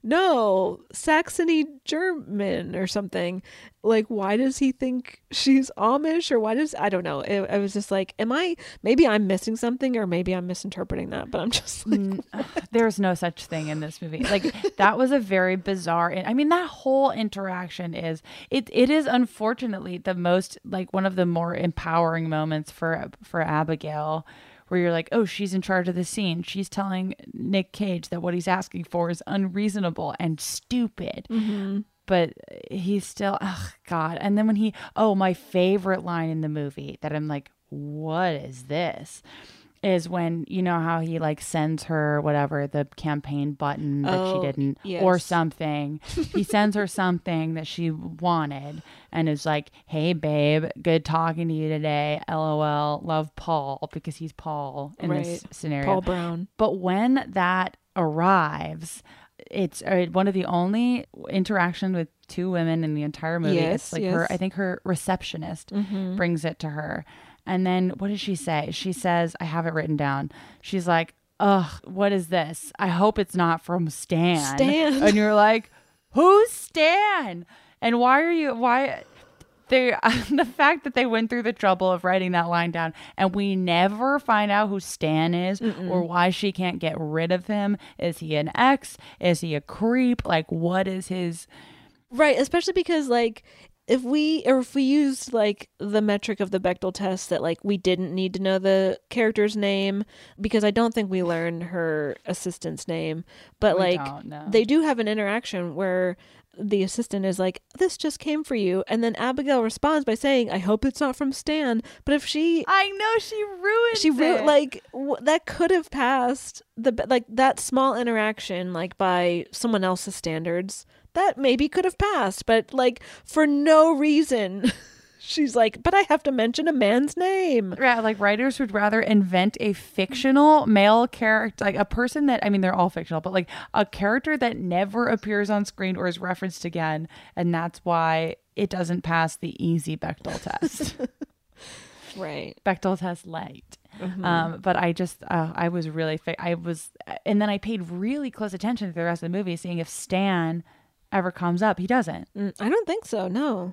no, Saxony German or something. Like, why does he think she's Amish, or I don't know. I was just like, maybe I'm missing something, or maybe I'm misinterpreting that, but I'm just like, there's no such thing in this movie. Like, that was a very bizarre, I mean, that whole interaction it is unfortunately the most, like, one of the more empowering moments for Abigail, where you're like, oh, she's in charge of the scene. She's telling Nick Cage that what he's asking for is unreasonable and stupid. Mm-hmm. But he's still, oh, God. And then when my favorite line in the movie that I'm like, what is this? Is when, you know how he like sends her whatever, the campaign button that she didn't, yes, or something. He sends her something that she wanted and is like, hey babe, good talking to you today. LOL, love Paul, because he's Paul in this scenario. Paul Brown. But when that arrives, it's one of the only interactions with two women in the entire movie. Yes, it's like her, I think her receptionist brings it to her. And then what does she say? She says, I have it written down. She's like, ugh, what is this? I hope it's not from Stan. And you're like, who's Stan? And the fact that they went through the trouble of writing that line down and we never find out who Stan is or why she can't get rid of him. Is he an ex? Is he a creep? Like, what is his... Right, especially because, like, if we used like the metric of the Bechdel test that like we didn't need to know the character's name, because I don't think we learn her assistant's name, but they do have an interaction where the assistant is like, this just came for you. And then Abigail responds by saying, I hope it's not from Stan. But if I know, she ruined it. Like, that could have passed that small interaction, like by someone else's standards, that maybe could have passed. But like, for no reason, she's like, but I have to mention a man's name. Yeah, like writers would rather invent a fictional male character, like a person that, I mean, they're all fictional, but like a character that never appears on screen or is referenced again. And that's why it doesn't pass the easy Bechdel test. Right. Bechdel test light. But I just, I was really, and then I paid really close attention to the rest of the movie, seeing if Stan ever comes up. He doesn't. I don't think so. No.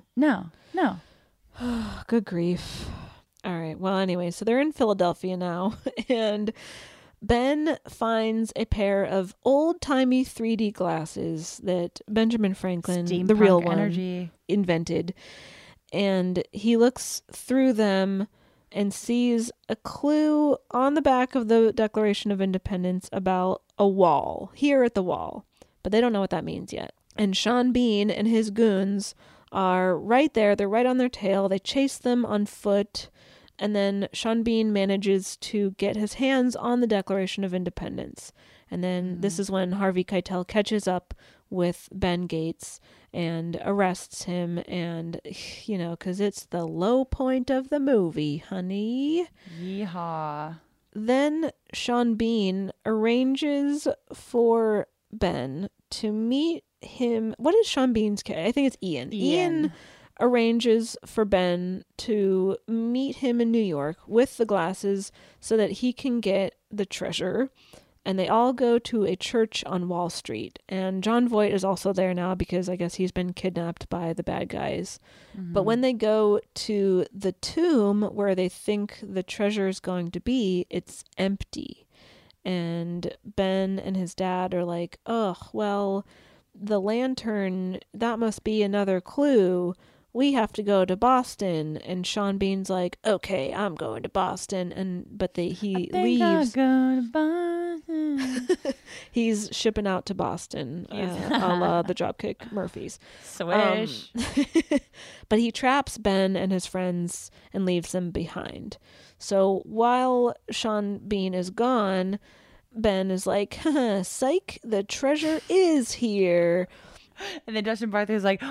Good grief. All right. Well, anyway, so they're in Philadelphia now, and Ben finds a pair of old-timey 3D glasses that Benjamin Franklin, the real one, invented. And he looks through them and sees a clue on the back of the Declaration of Independence about a wall, here at the wall. But they don't know what that means yet. And Sean Bean and his goons are right there. They're right on their tail. They chase them on foot. And then Sean Bean manages to get his hands on the Declaration of Independence. And then this is when Harvey Keitel catches up with Ben Gates and arrests him. And, you know, because it's the low point of the movie, honey. Yeehaw. Then Sean Bean arranges for Ben to meet him. What is Sean Bean's character? I think it's Ian. Ian arranges for Ben to meet him in New York with the glasses so that he can get the treasure. And they all go to a church on Wall Street. And John Voight is also there now because I guess he's been kidnapped by the bad guys. But when they go to the tomb where they think the treasure is going to be, it's empty. And Ben and his dad are like, oh, well, the lantern, that must be another clue. We have to go to Boston. And Sean Bean's like, okay, I'm going to Boston. But he leaves. I'm going to Boston. He's shipping out to Boston, a la the Dropkick Murphys. Swish. But he traps Ben and his friends and leaves them behind. So while Sean Bean is gone, Ben is like, psych, the treasure is here. And then Justin Bartha is like,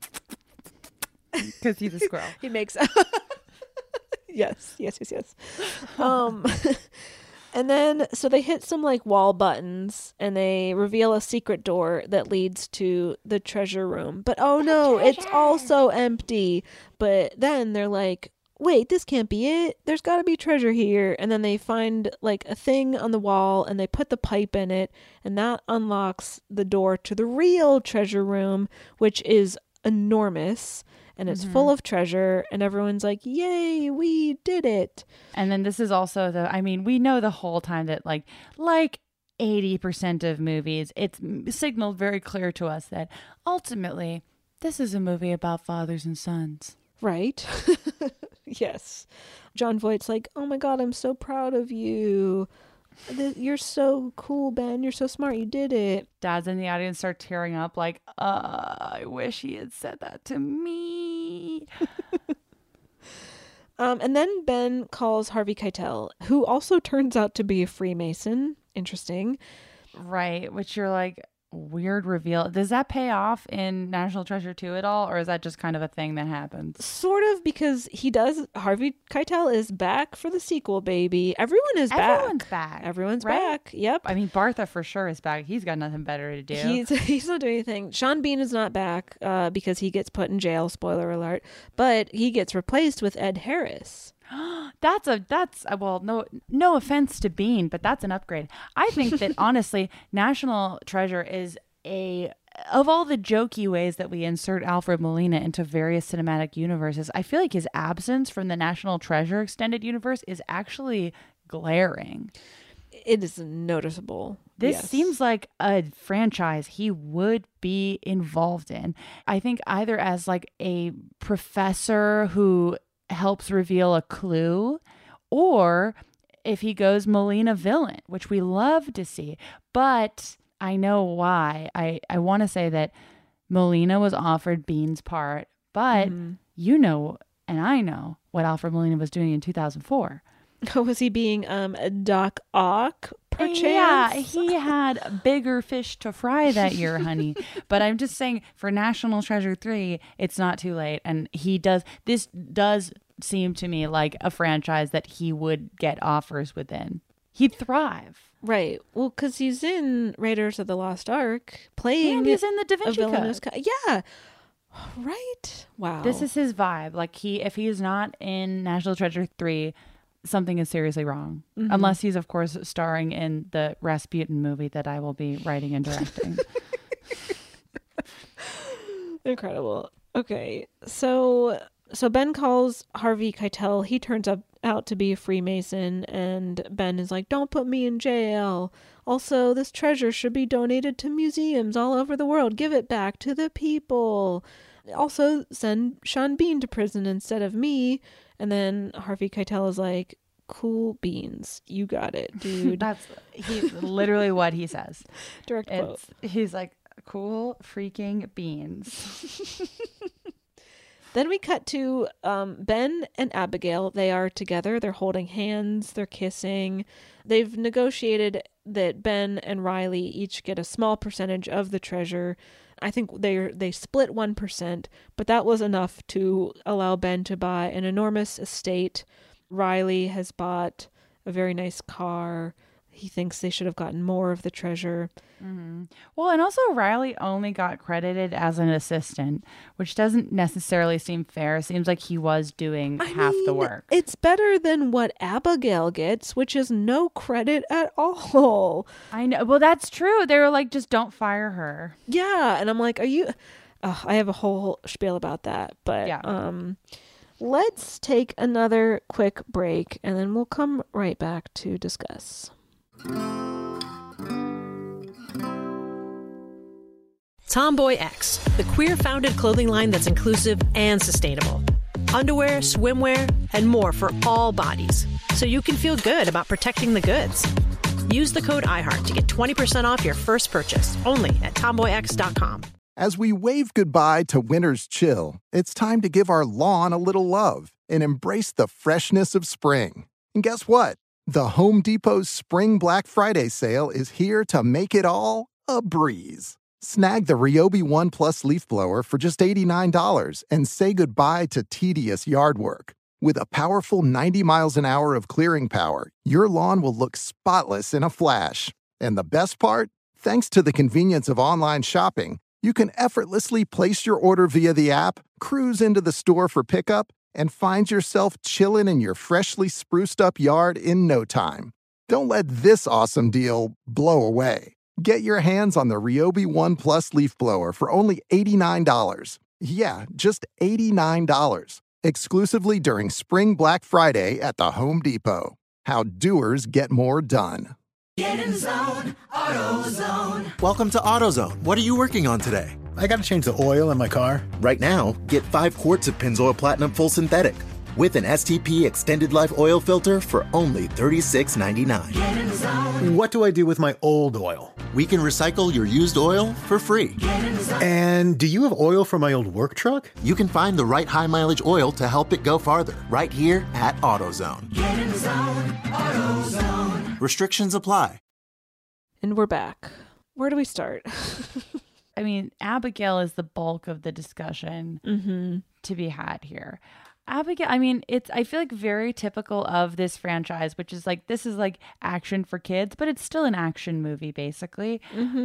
because he's a squirrel. He makes yes. And then so they hit some like wall buttons and they reveal a secret door that leads to the treasure room. But oh no, it's also empty. But then they're like, wait, this can't be it. There's got to be treasure here. And then they find like a thing on the wall and they put the pipe in it. And that unlocks the door to the real treasure room, which is enormous. And it's full of treasure. And everyone's like, yay, we did it. And then this is also we know the whole time that like 80% of movies, it's signaled very clear to us that ultimately this is a movie about fathers and sons. Right. Yes. John Voight's like, oh my God, I'm so proud of you. You're so cool, Ben. You're so smart. You did it. Dads in the audience start tearing up like, I wish he had said that to me. And then Ben calls Harvey Keitel, who also turns out to be a Freemason. Interesting. Right. Which you're like, weird reveal. Does that pay off in National Treasure 2 at all, or is that just kind of a thing that happens? Sort of, because Harvey Keitel is back for the sequel, baby. Everyone's back. Everyone's back. Yep. I mean, Bartha for sure is back. He's got nothing better to do. He's not doing anything. Sean Bean is not back because he gets put in jail, spoiler alert, but he gets replaced with Ed Harris. No offense to Bean, but that's an upgrade. I think that honestly, National Treasure is of all the jokey ways that we insert Alfred Molina into various cinematic universes, I feel like his absence from the National Treasure extended universe is actually glaring. It is noticeable. This seems like a franchise he would be involved in. I think either as like a professor who helps reveal a clue, or if he goes Molina villain, which we love to see. But I know why. I want to say that Molina was offered Bean's part, but you know, and I know what Alfred Molina was doing in 2004. Was he being Doc Ock, perchance? Yeah, he had bigger fish to fry that year, honey. But I'm just saying, for National Treasure 3, it's not too late. And this does seem to me like a franchise that he would get offers within. He'd thrive. Right. Well, because he's in Raiders of the Lost Ark, playing. And he's in the Da Vinci Code. Yeah. Right. Wow. This is his vibe. Like, if he's not in National Treasure 3, something is seriously wrong. Unless he's, of course, starring in the Rasputin movie that I will be writing and directing. Incredible. Okay. So Ben calls Harvey Keitel. He turns out to be a Freemason, and Ben is like, don't put me in jail. Also, this treasure should be donated to museums all over the world. Give it back to the people. Also, send Sean Bean to prison instead of me. And then Harvey Keitel is like, cool beans. You got it, dude. That's literally what he says. Direct quote. He's like, cool freaking beans. Then we cut to Ben and Abigail. They are together. They're holding hands. They're kissing. They've negotiated that Ben and Riley each get a small percentage of the treasure. I think they split 1%, but that was enough to allow Ben to buy an enormous estate. Riley has bought a very nice car. He thinks they should have gotten more of the treasure. Well, and also Riley only got credited as an assistant, which doesn't necessarily seem fair. Seems like he was doing half the work. It's better than what Abigail gets, which is no credit at all. I know. Well, that's true. They were like, just don't fire her. Yeah. And I'm like, are you... I have a whole spiel about that. But yeah. Let's take another quick break, and then we'll come right back to discuss. Tomboy X, the queer-founded clothing line that's inclusive and sustainable. Underwear, swimwear, and more for all bodies, so you can feel good about protecting the goods. Use the code IHEART to get 20% off your first purchase, only at tomboyx.com. As we wave goodbye to winter's chill, it's time to give our lawn a little love and embrace the freshness of spring. And guess what? The Home Depot's Spring Black Friday sale is here to make it all a breeze. Snag the Ryobi One Plus leaf blower for just $89 and say goodbye to tedious yard work. With a powerful 90 miles an hour of clearing power, your lawn will look spotless in a flash. And the best part? Thanks to the convenience of online shopping, you can effortlessly place your order via the app, cruise into the store for pickup, and find yourself chilling in your freshly spruced up yard in no time. Don't let this awesome deal blow away. Get your hands on the Ryobi One Plus leaf blower for only $89. Yeah, just $89. Exclusively during Spring Black Friday at the Home Depot. How doers get more done. Get in zone, AutoZone. Welcome to AutoZone. What are you working on today? I got to change the oil in my car. Right now, get 5 quarts of Pennzoil Platinum Full Synthetic with an STP Extended Life Oil Filter for only $36.99. Get in zone. What do I do with my old oil? We can recycle your used oil for free. Get in zone. And do you have oil for my old work truck? You can find the right high-mileage oil to help it go farther right here at AutoZone. Get in zone, AutoZone. Restrictions apply. And we're back. Where do we start? I mean, Abigail is the bulk of the discussion to be had here. Abigail, I mean, I feel like very typical of this franchise, which is like, this is like action for kids, but it's still an action movie, basically.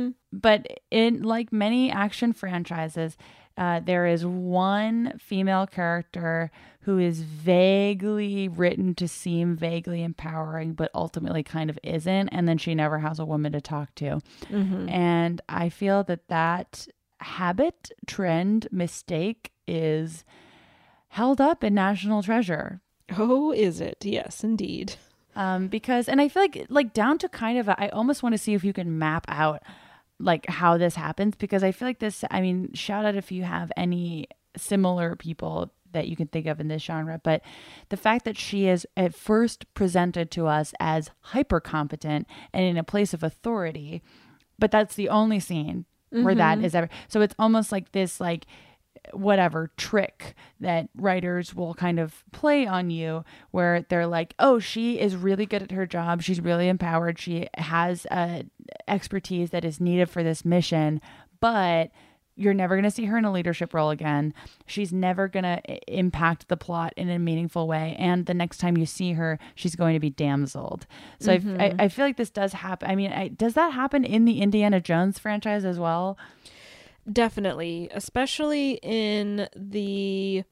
But in like many action franchises, there is one female character who is vaguely written to seem vaguely empowering, but ultimately kind of isn't. And then she never has a woman to talk to. And I feel that habit, trend, mistake is held up in National Treasure. Oh, is it? Yes, indeed. Because, and I feel like down to kind of, I almost want to see if you can map out like how this happens, because I feel like this, I mean, shout out if you have any similar people that you can think of in this genre, but the fact that she is at first presented to us as hyper competent and in a place of authority, but that's the only scene where that is ever. So it's almost like this, like, whatever trick that writers will kind of play on you, where they're like, oh, she is really good at her job. She's really empowered. She has expertise that is needed for this mission, but you're never going to see her in a leadership role again. She's never going to impact the plot in a meaningful way. And the next time you see her, she's going to be damseled. So I feel like this does happen. I mean, does that happen in the Indiana Jones franchise as well? Definitely, especially in the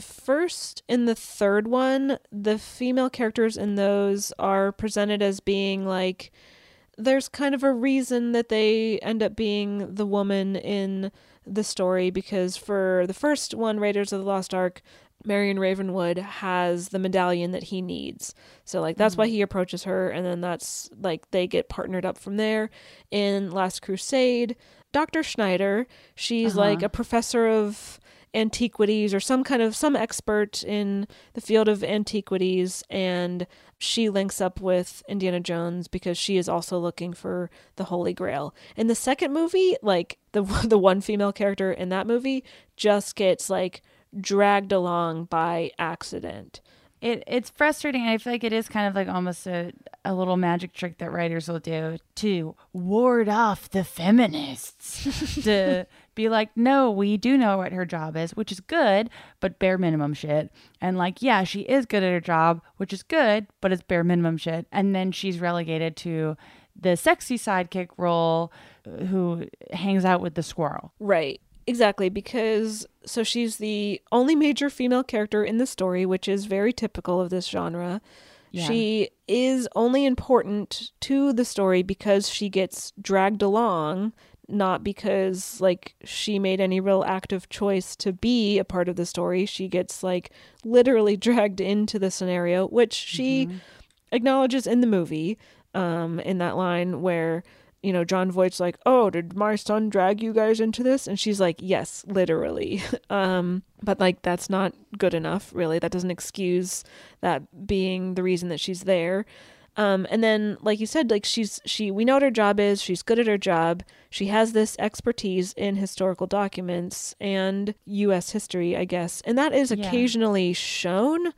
first and the third one, the female characters in those are presented as being like, there's kind of a reason that they end up being the woman in the story, because for the first one, Raiders of the Lost Ark, Marion Ravenwood has the medallion that he needs. So like that's why he approaches her, and then that's like they get partnered up from there. In Last Crusade, Dr. Schneider, she's like a professor of antiquities or some expert in the field of antiquities, and she links up with Indiana Jones because she is also looking for the Holy Grail. In the second movie, like the one female character in that movie just gets like dragged along by accident. It's frustrating. I feel like it is kind of like almost a little magic trick that writers will do to ward off the feminists to be like, no, we do know what her job is, which is good, but bare minimum shit. And like, yeah, she is good at her job, which is good, but it's bare minimum shit. And then she's relegated to the sexy sidekick role who hangs out with the squirrel. Right. Exactly, because so she's the only major female character in the story, which is very typical of this genre. Yeah. She is only important to the story because she gets dragged along, not because like she made any real active choice to be a part of the story. She gets like literally dragged into the scenario, which she acknowledges in the movie, in that line where, you know, John Voight's like, oh, did my son drag you guys into this? And she's like, yes, literally. But like, that's not good enough, really. That doesn't excuse that being the reason that she's there. And then, like you said, like we know what her job is. She's good at her job. She has this expertise in historical documents and U.S. history, I guess. And that is occasionally shown,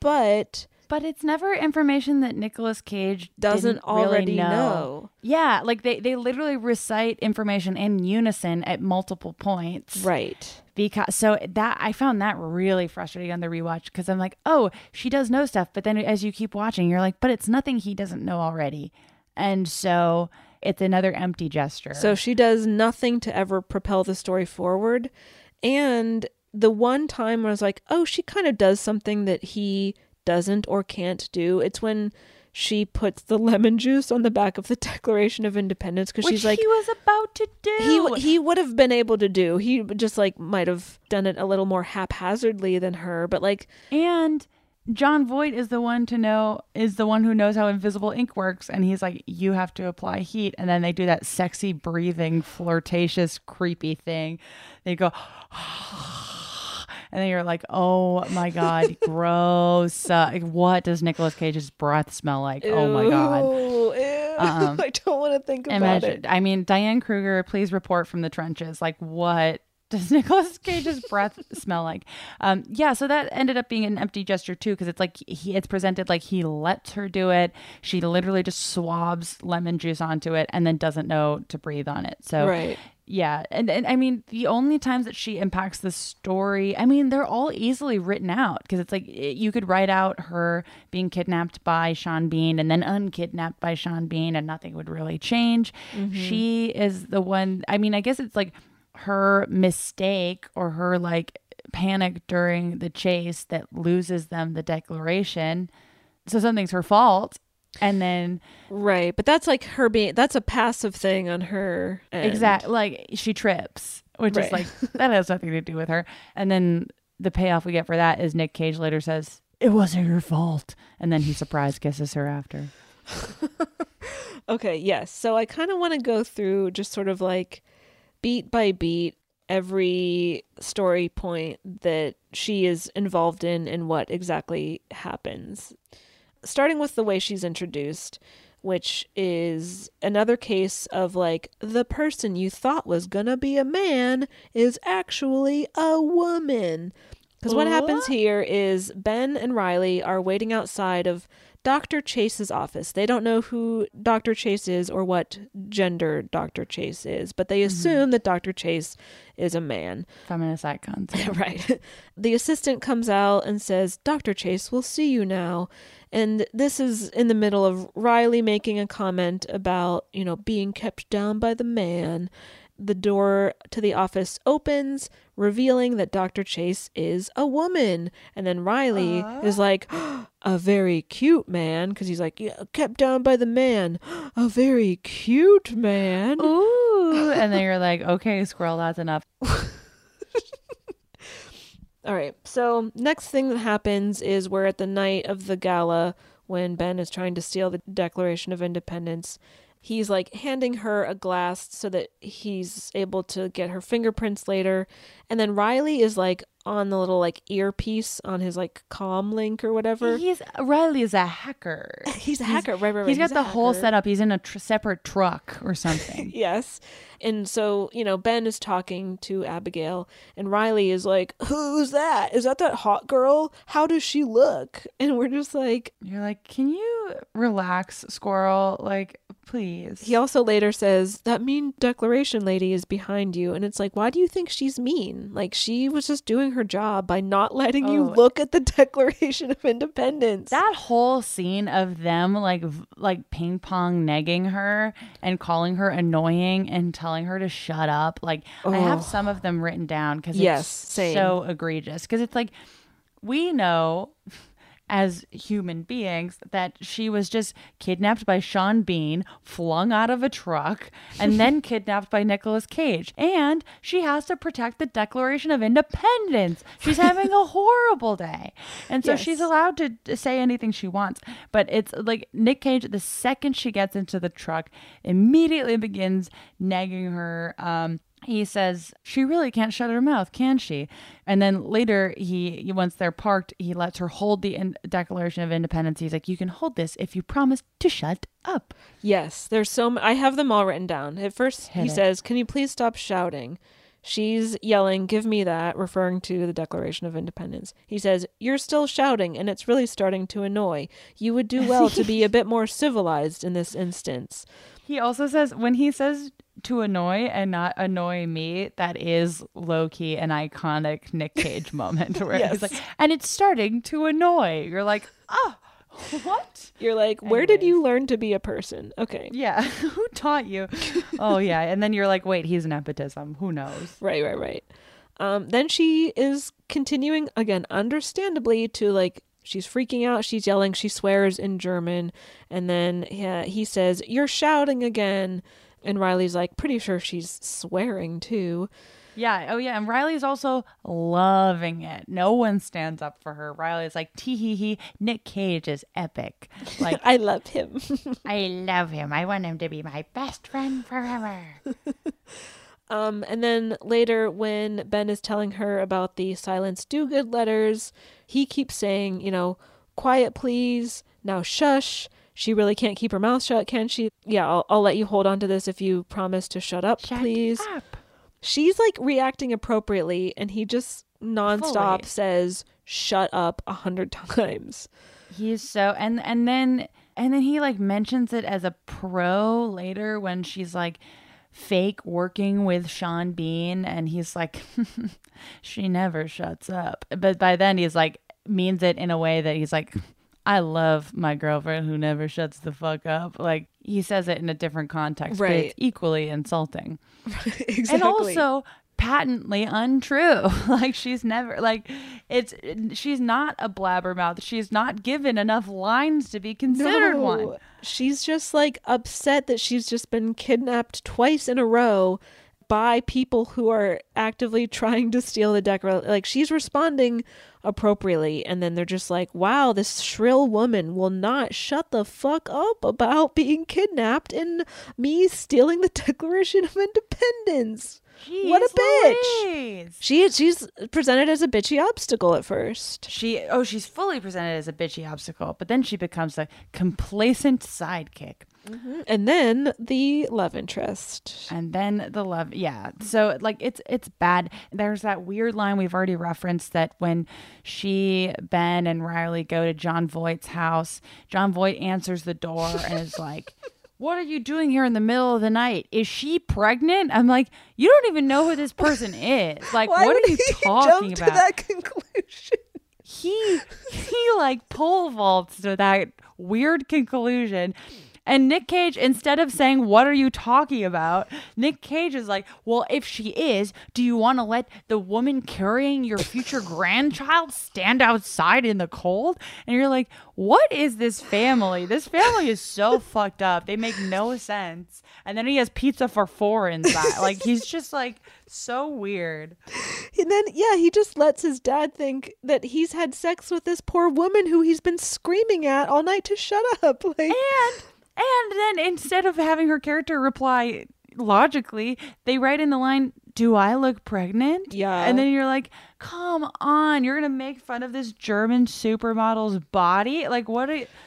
but it's never information that Nicolas Cage doesn't already really know. Yeah, like they literally recite information in unison at multiple points. Right. So that I found that really frustrating on the rewatch, because I'm like, oh, she does know stuff, but then as you keep watching, you're like, but it's nothing he doesn't know already. And so it's another empty gesture. So she does nothing to ever propel the story forward. And the one time where I was like, oh, she kind of does something that he doesn't or can't do, it's when she puts the lemon juice on the back of the Declaration of Independence, because she's like, he was about to do. He would have been able to do. He just like might have done it a little more haphazardly than her, but like, and John Voight is the one who knows how invisible ink works, and he's like, you have to apply heat, and then they do that sexy breathing, flirtatious, creepy thing. They go. And then you're like, oh my God, gross. What does Nicolas Cage's breath smell like? Ew, oh my God. I don't want to think about it. I mean, Diane Kruger, please report from the trenches. Like, what does Nicolas Cage's breath smell like? Yeah, so that ended up being an empty gesture too, because it's like it's presented like he lets her do it. She literally just swabs lemon juice onto it and then doesn't know to breathe on it. So right. Yeah. And I mean, the only times that she impacts the story, I mean, they're all easily written out, because it's like you could write out her being kidnapped by Sean Bean and then unkidnapped by Sean Bean and nothing would really change. She is the one, I mean, I guess it's like her mistake or her like panic during the chase that loses them the Declaration. So something's her fault. And then right, but that's like that's a passive thing on her end. Exactly, like she trips, which is like that has nothing to do with her. And then the payoff we get for that is Nick Cage later says, it wasn't your fault, and then he surprise kisses her after. Okay, yes, so I kind of want to go through just sort of like beat by beat every story point that she is involved in and what exactly happens. Starting with the way she's introduced, which is another case of like the person you thought was gonna be a man is actually a woman. Because what happens here is Ben and Riley are waiting outside of Dr. Chase's office. They don't know who Dr. Chase is or what gender Dr. Chase is, but they assume that Dr. Chase is a man. Feminist icons. Right. The assistant comes out and says, Dr. Chase, we'll see you now. And this is in the middle of Riley making a comment about, you know, being kept down by the man. The door to the office opens, revealing that Dr. Chase is a woman. And then Riley is like, a very cute man, because he's like, yeah, kept down by the man. A very cute man. Ooh. And then you're like, okay, squirrel, that's enough. All right. So next thing that happens is we're at the night of the gala when Ben is trying to steal the Declaration of Independence. He's like handing her a glass so that he's able to get her fingerprints later. And then Riley is like on the little like earpiece on his like comm link or whatever. Riley is a hacker. He's a hacker. Right. He's got the whole setup. He's in a separate truck or something. Yes. And so, you know, Ben is talking to Abigail and Riley is like, who's that? Is that hot girl? How does she look? And we're just like, you're like, can you relax, squirrel? Like, please. He also later says, that mean Declaration lady is behind you. And it's like, why do you think she's mean? Like, she was just doing her job by not letting you look at the Declaration of Independence. That whole scene of them like ping pong negging her and calling her annoying and telling her to shut up. Like, I have some of them written down because it's so egregious. Because it's like, we know as human beings that she was just kidnapped by Sean Bean, flung out of a truck, and then kidnapped by Nicolas Cage. And she has to protect the Declaration of Independence. She's having a horrible day. And so she's allowed to say anything she wants. But it's like Nick Cage, the second she gets into the truck, immediately begins nagging her. He says, she really can't shut her mouth, can she? And then later, he once they're parked, he lets her hold the Declaration of Independence. He's like, you can hold this if you promise to shut up. Yes, there's I have them all written down. At first, he says, can you please stop shouting? She's yelling, give me that, referring to the Declaration of Independence. He says, you're still shouting, and it's really starting to annoy. You would do well to be a bit more civilized in this instance. He also says, when he says to annoy and not annoy me, that is low-key an iconic Nick Cage moment where he's like, and it's starting to annoy. You're like, oh, what? You're like, where did you learn to be a person? Okay. Yeah. Who taught you? Oh, yeah. And then you're like, wait, he's nepotism. Who knows? Right. Then she is continuing, again, understandably, to like, she's freaking out. She's yelling. She swears in German. And then he says, you're shouting again. And Riley's like, pretty sure she's swearing too. Yeah. Oh, yeah. And Riley's also loving it. No one stands up for her. Riley's like, tee-hee-hee, Nick Cage is epic. Like, I love him. I love him. I want him to be my best friend forever. And then later when Ben is telling her about the Silence Dogood letters, he keeps saying, you know, quiet please, now shush. She really can't keep her mouth shut, can she? Yeah, I'll let you hold on to this if you promise to shut up, please. Shut up. She's like reacting appropriately, and he just nonstop says, shut up 100 times. He's so, and then he like mentions it as a pro later when she's like fake working with Sean Bean, and he's like, she never shuts up. But by then he's like, means it in a way that he's like, I love my girlfriend who never shuts the fuck up. Like, he says it in a different context, but it's equally insulting. Exactly. And also patently untrue. Like, she's never, like, she's not a blabbermouth. She's not given enough lines to be considered one. She's just like upset that she's just been kidnapped twice in a row by people who are actively trying to steal the Declaration. Like, she's responding appropriately, and then they're just like, wow, this shrill woman will not shut the fuck up about being kidnapped and me stealing the Declaration of Independence. Jeez, what a bitch. Louise. She's presented as a bitchy obstacle at first. She's fully presented as a bitchy obstacle, but then she becomes a complacent sidekick. And then the love interest. And then the love, yeah. So like it's bad. There's that weird line we've already referenced that when Ben and Riley go to John Voight's house, John Voight answers the door and is like, "What are you doing here in the middle of the night? Is she pregnant?" I'm like, you don't even know who this person is. Like, Why what would are you he talking jump about? to that conclusion? He like pole vaults to that weird conclusion. And Nick Cage, instead of saying, "What are you talking about?" Nick Cage is like, "Well, if she is, do you want to let the woman carrying your future grandchild stand outside in the cold?" And you're like, what is this family? This family is so fucked up. They make no sense. And then he has pizza for four inside. Like, he's just like so weird. And then, he just lets his dad think that he's had sex with this poor woman who he's been screaming at all night to shut up. Like, And then instead of having her character reply logically, they write in the line, "Do I look pregnant?" Yeah. And then you're like, come on, you're going to make fun of this German supermodel's body? Like, what?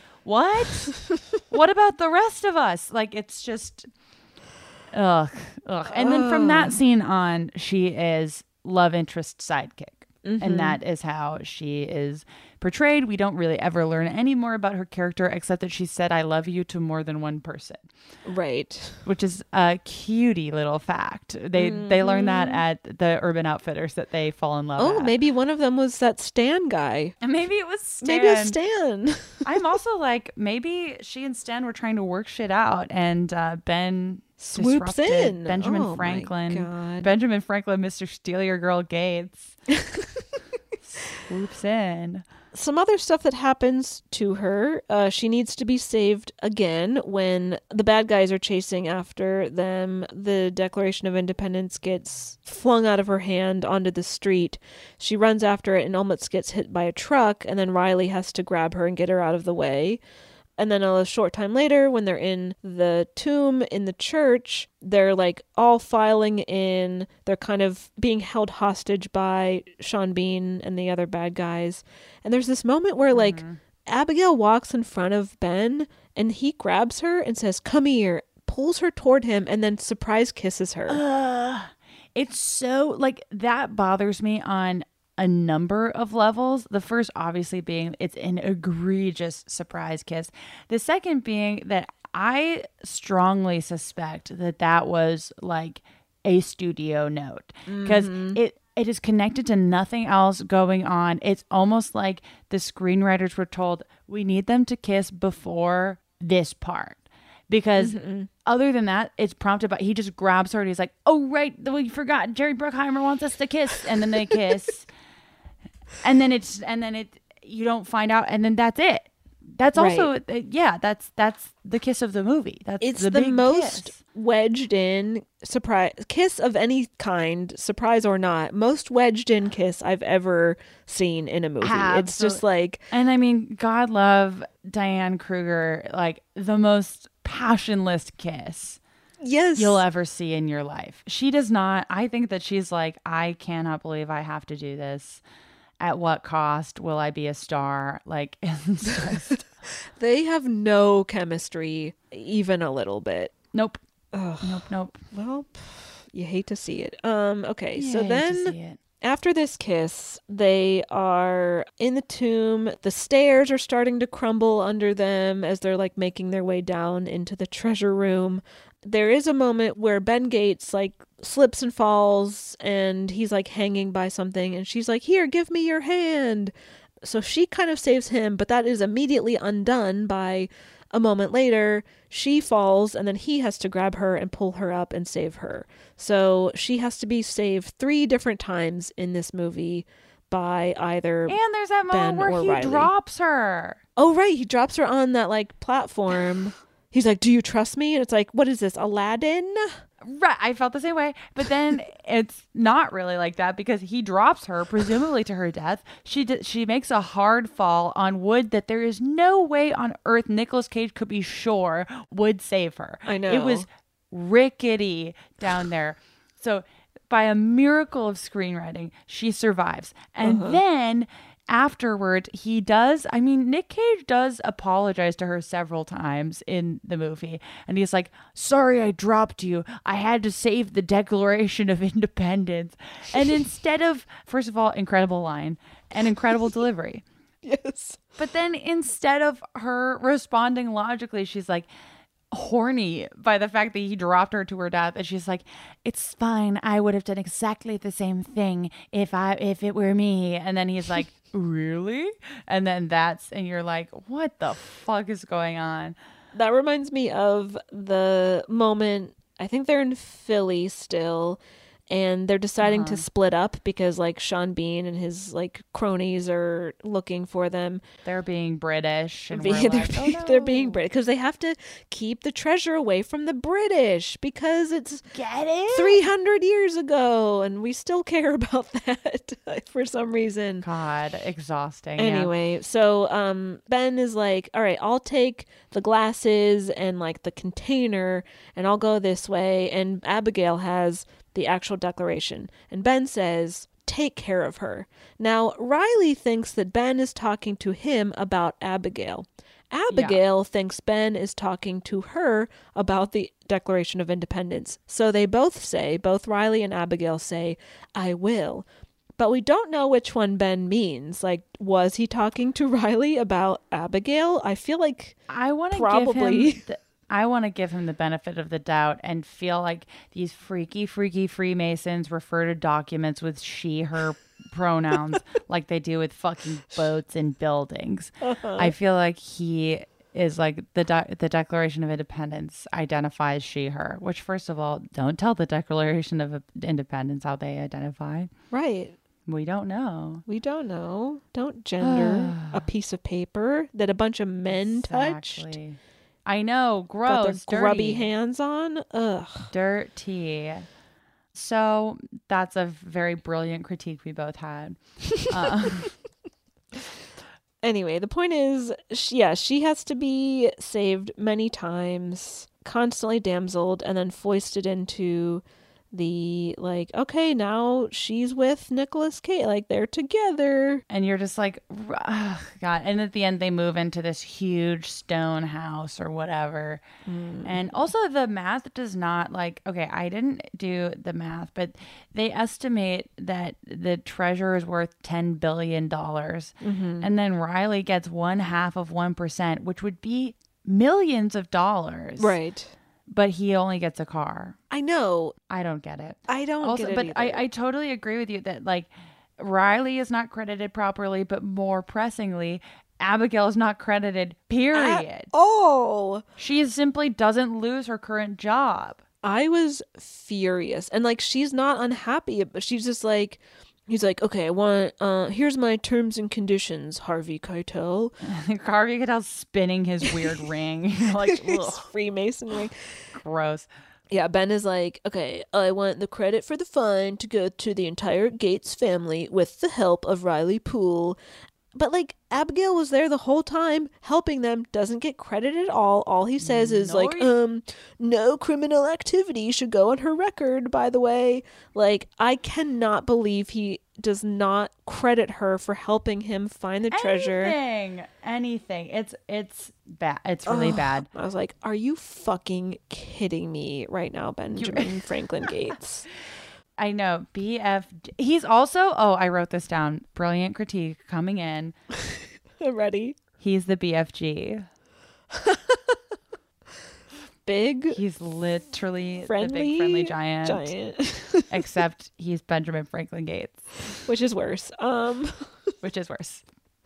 What about the rest of us? Like, it's just, ugh. And then from that scene on, she is love interest sidekick. And that is how she is portrayed. We don't really ever learn any more about her character except that she said "I love you" to more than one person. Right. Which is a cutie little fact. They learn that at the Urban Outfitters that they fall in love Oh, at. maybe one of them was that Stan guy. And maybe it was Stan. Maybe it was Stan. I'm also like, maybe she and Stan were trying to work shit out, and Ben swoops disrupted in. Benjamin Oh, Franklin. my God. Benjamin Franklin, Mr. Steal Your Girl Gates. Swoops in. Some other stuff that happens to her. She needs to be saved again when the bad guys are chasing after them. The Declaration of Independence gets flung out of her hand onto the street. She runs after it and almost gets hit by a truck, and then Riley has to grab her and get her out of the way. And then a short time later, when they're in the tomb in the church, they're like all filing in. They're kind of being held hostage by Sean Bean and the other bad guys. And there's this moment where like Abigail walks in front of Ben and he grabs her and says, "Come here," pulls her toward him, and then surprise kisses her. It's so like that bothers me on a number of levels. The first obviously being it's an egregious surprise kiss. The second being that I strongly suspect that was like a studio note because it is connected to nothing else going on. It's almost like the screenwriters were told, we need them to kiss before this part. Because other than that, it's prompted by, he just grabs her and he's like, "Oh, right, we forgot. Jerry Bruckheimer wants us to kiss." And then they kiss. And then you don't find out, and then that's it. That's also, that's the kiss of the movie. It's the the big most kiss. wedged in surprise kiss of any kind, surprise or not, most wedged in kiss I've ever seen in a movie. It's just like, and I mean, God love Diane Kruger, like the most passionless kiss you'll ever see in your life. She does not. I think that she's like, I cannot believe I have to do this. At what cost? Will I be a star? Like, it's just... They have no chemistry, even a little bit. Nope. Ugh. Nope. Well, you hate to see it. Okay, Yeah, so then after this kiss, they are in the tomb. The stairs are starting to crumble under them as they're like making their way down into the treasure room. There is a moment where Ben Gates like slips and falls and he's like hanging by something and she's like, "Here, give me your hand." So she kind of saves him, but that is immediately undone by a moment later. She falls and then he has to grab her and pull her up and save her. So she has to be saved 3 different times in this movie by either And there's that moment Ben where or he Riley. drops her. Oh, right. He drops her on that like platform. He's like, "Do you trust me?" And it's like, what is this, Aladdin? Right. I felt the same way. But then it's not really like that because he drops her, presumably to her death. She makes a hard fall on wood that there is no way on earth Nicolas Cage could be sure would save her. I know. It was rickety down there. So by a miracle of screenwriting, she survives. And then afterward, Nick Cage does apologize to her several times in the movie. And he's like, sorry, I dropped you. I had to save the Declaration of Independence. And instead of, first of all, incredible line and incredible delivery. Yes. But then instead of her responding logically, she's like, horny by the fact that he dropped her to her death, and she's like, it's fine, I would have done exactly the same thing if it were me. And then he's like, really? And then and you're like, what the fuck is going on? That reminds me of the moment, I think they're in Philly still, and they're deciding to split up because like Sean Bean and his like cronies are looking for them. They're being British, and they're being British because they have to keep the treasure away from the British because it's 300 years ago, and we still care about that for some reason. God, exhausting. Anyway, so Ben is like, all right, I'll take the glasses and like the container, and I'll go this way. And Abigail has the actual declaration. And Ben says, take care of her. Now, Riley thinks that Ben is talking to him about Abigail. Abigail thinks Ben is talking to her about the Declaration of Independence. So they both Riley and Abigail say, I will. But we don't know which one Ben means. Like, was he talking to Riley about Abigail? I feel like I want to give him the benefit of the doubt and feel like these freaky Freemasons refer to documents with she, her pronouns like they do with fucking boats and buildings. I feel like he is like the Declaration of Independence identifies she, her, which first of all, don't tell the Declaration of Independence how they identify. Right. We don't know. Don't gender a piece of paper that a bunch of men touched. I know, gross, got their grubby hands on. Ugh, dirty. So that's a very brilliant critique we both had. Anyway, the point is, she has to be saved many times, constantly damseled, and then foisted into the like, okay, now she's with Nicolas Cage, like they're together, and you're just like, oh, God. And at the end they move into this huge stone house or whatever. And also the math does not, like, okay, I didn't do the math, but they estimate that the treasure is worth $10 billion. And then Riley gets 0.5%, which would be millions of dollars, right? But he only gets a car. I know. I don't get it. I don't get it but either. I totally agree with you that, like, Riley is not credited properly, but more pressingly, Abigail is not credited, period. Oh. She simply doesn't lose her current job. I was furious. And, like, she's not unhappy, but she's just like, he's like, okay, I want, here's my terms and conditions, Harvey Keitel. Harvey Keitel's spinning his weird ring. Like, his Freemason ring. Gross. Yeah, Ben is like, okay, I want the credit for the fine to go to the entire Gates family with the help of Riley Poole. But, like, Abigail was there the whole time helping them, doesn't get credit at all. All he says is, no criminal activity should go on her record, by the way. Like, I cannot believe he does not credit her for helping him find the treasure. Anything. It's bad. It's really bad. I was like, are you fucking kidding me right now, Benjamin Franklin Gates? I know. He's also, I wrote this down. Brilliant critique coming in. I'm ready. He's the BFG. Big. He's literally friendly, the big friendly giant. Except he's Benjamin Franklin Gates. Which is worse. Which is worse.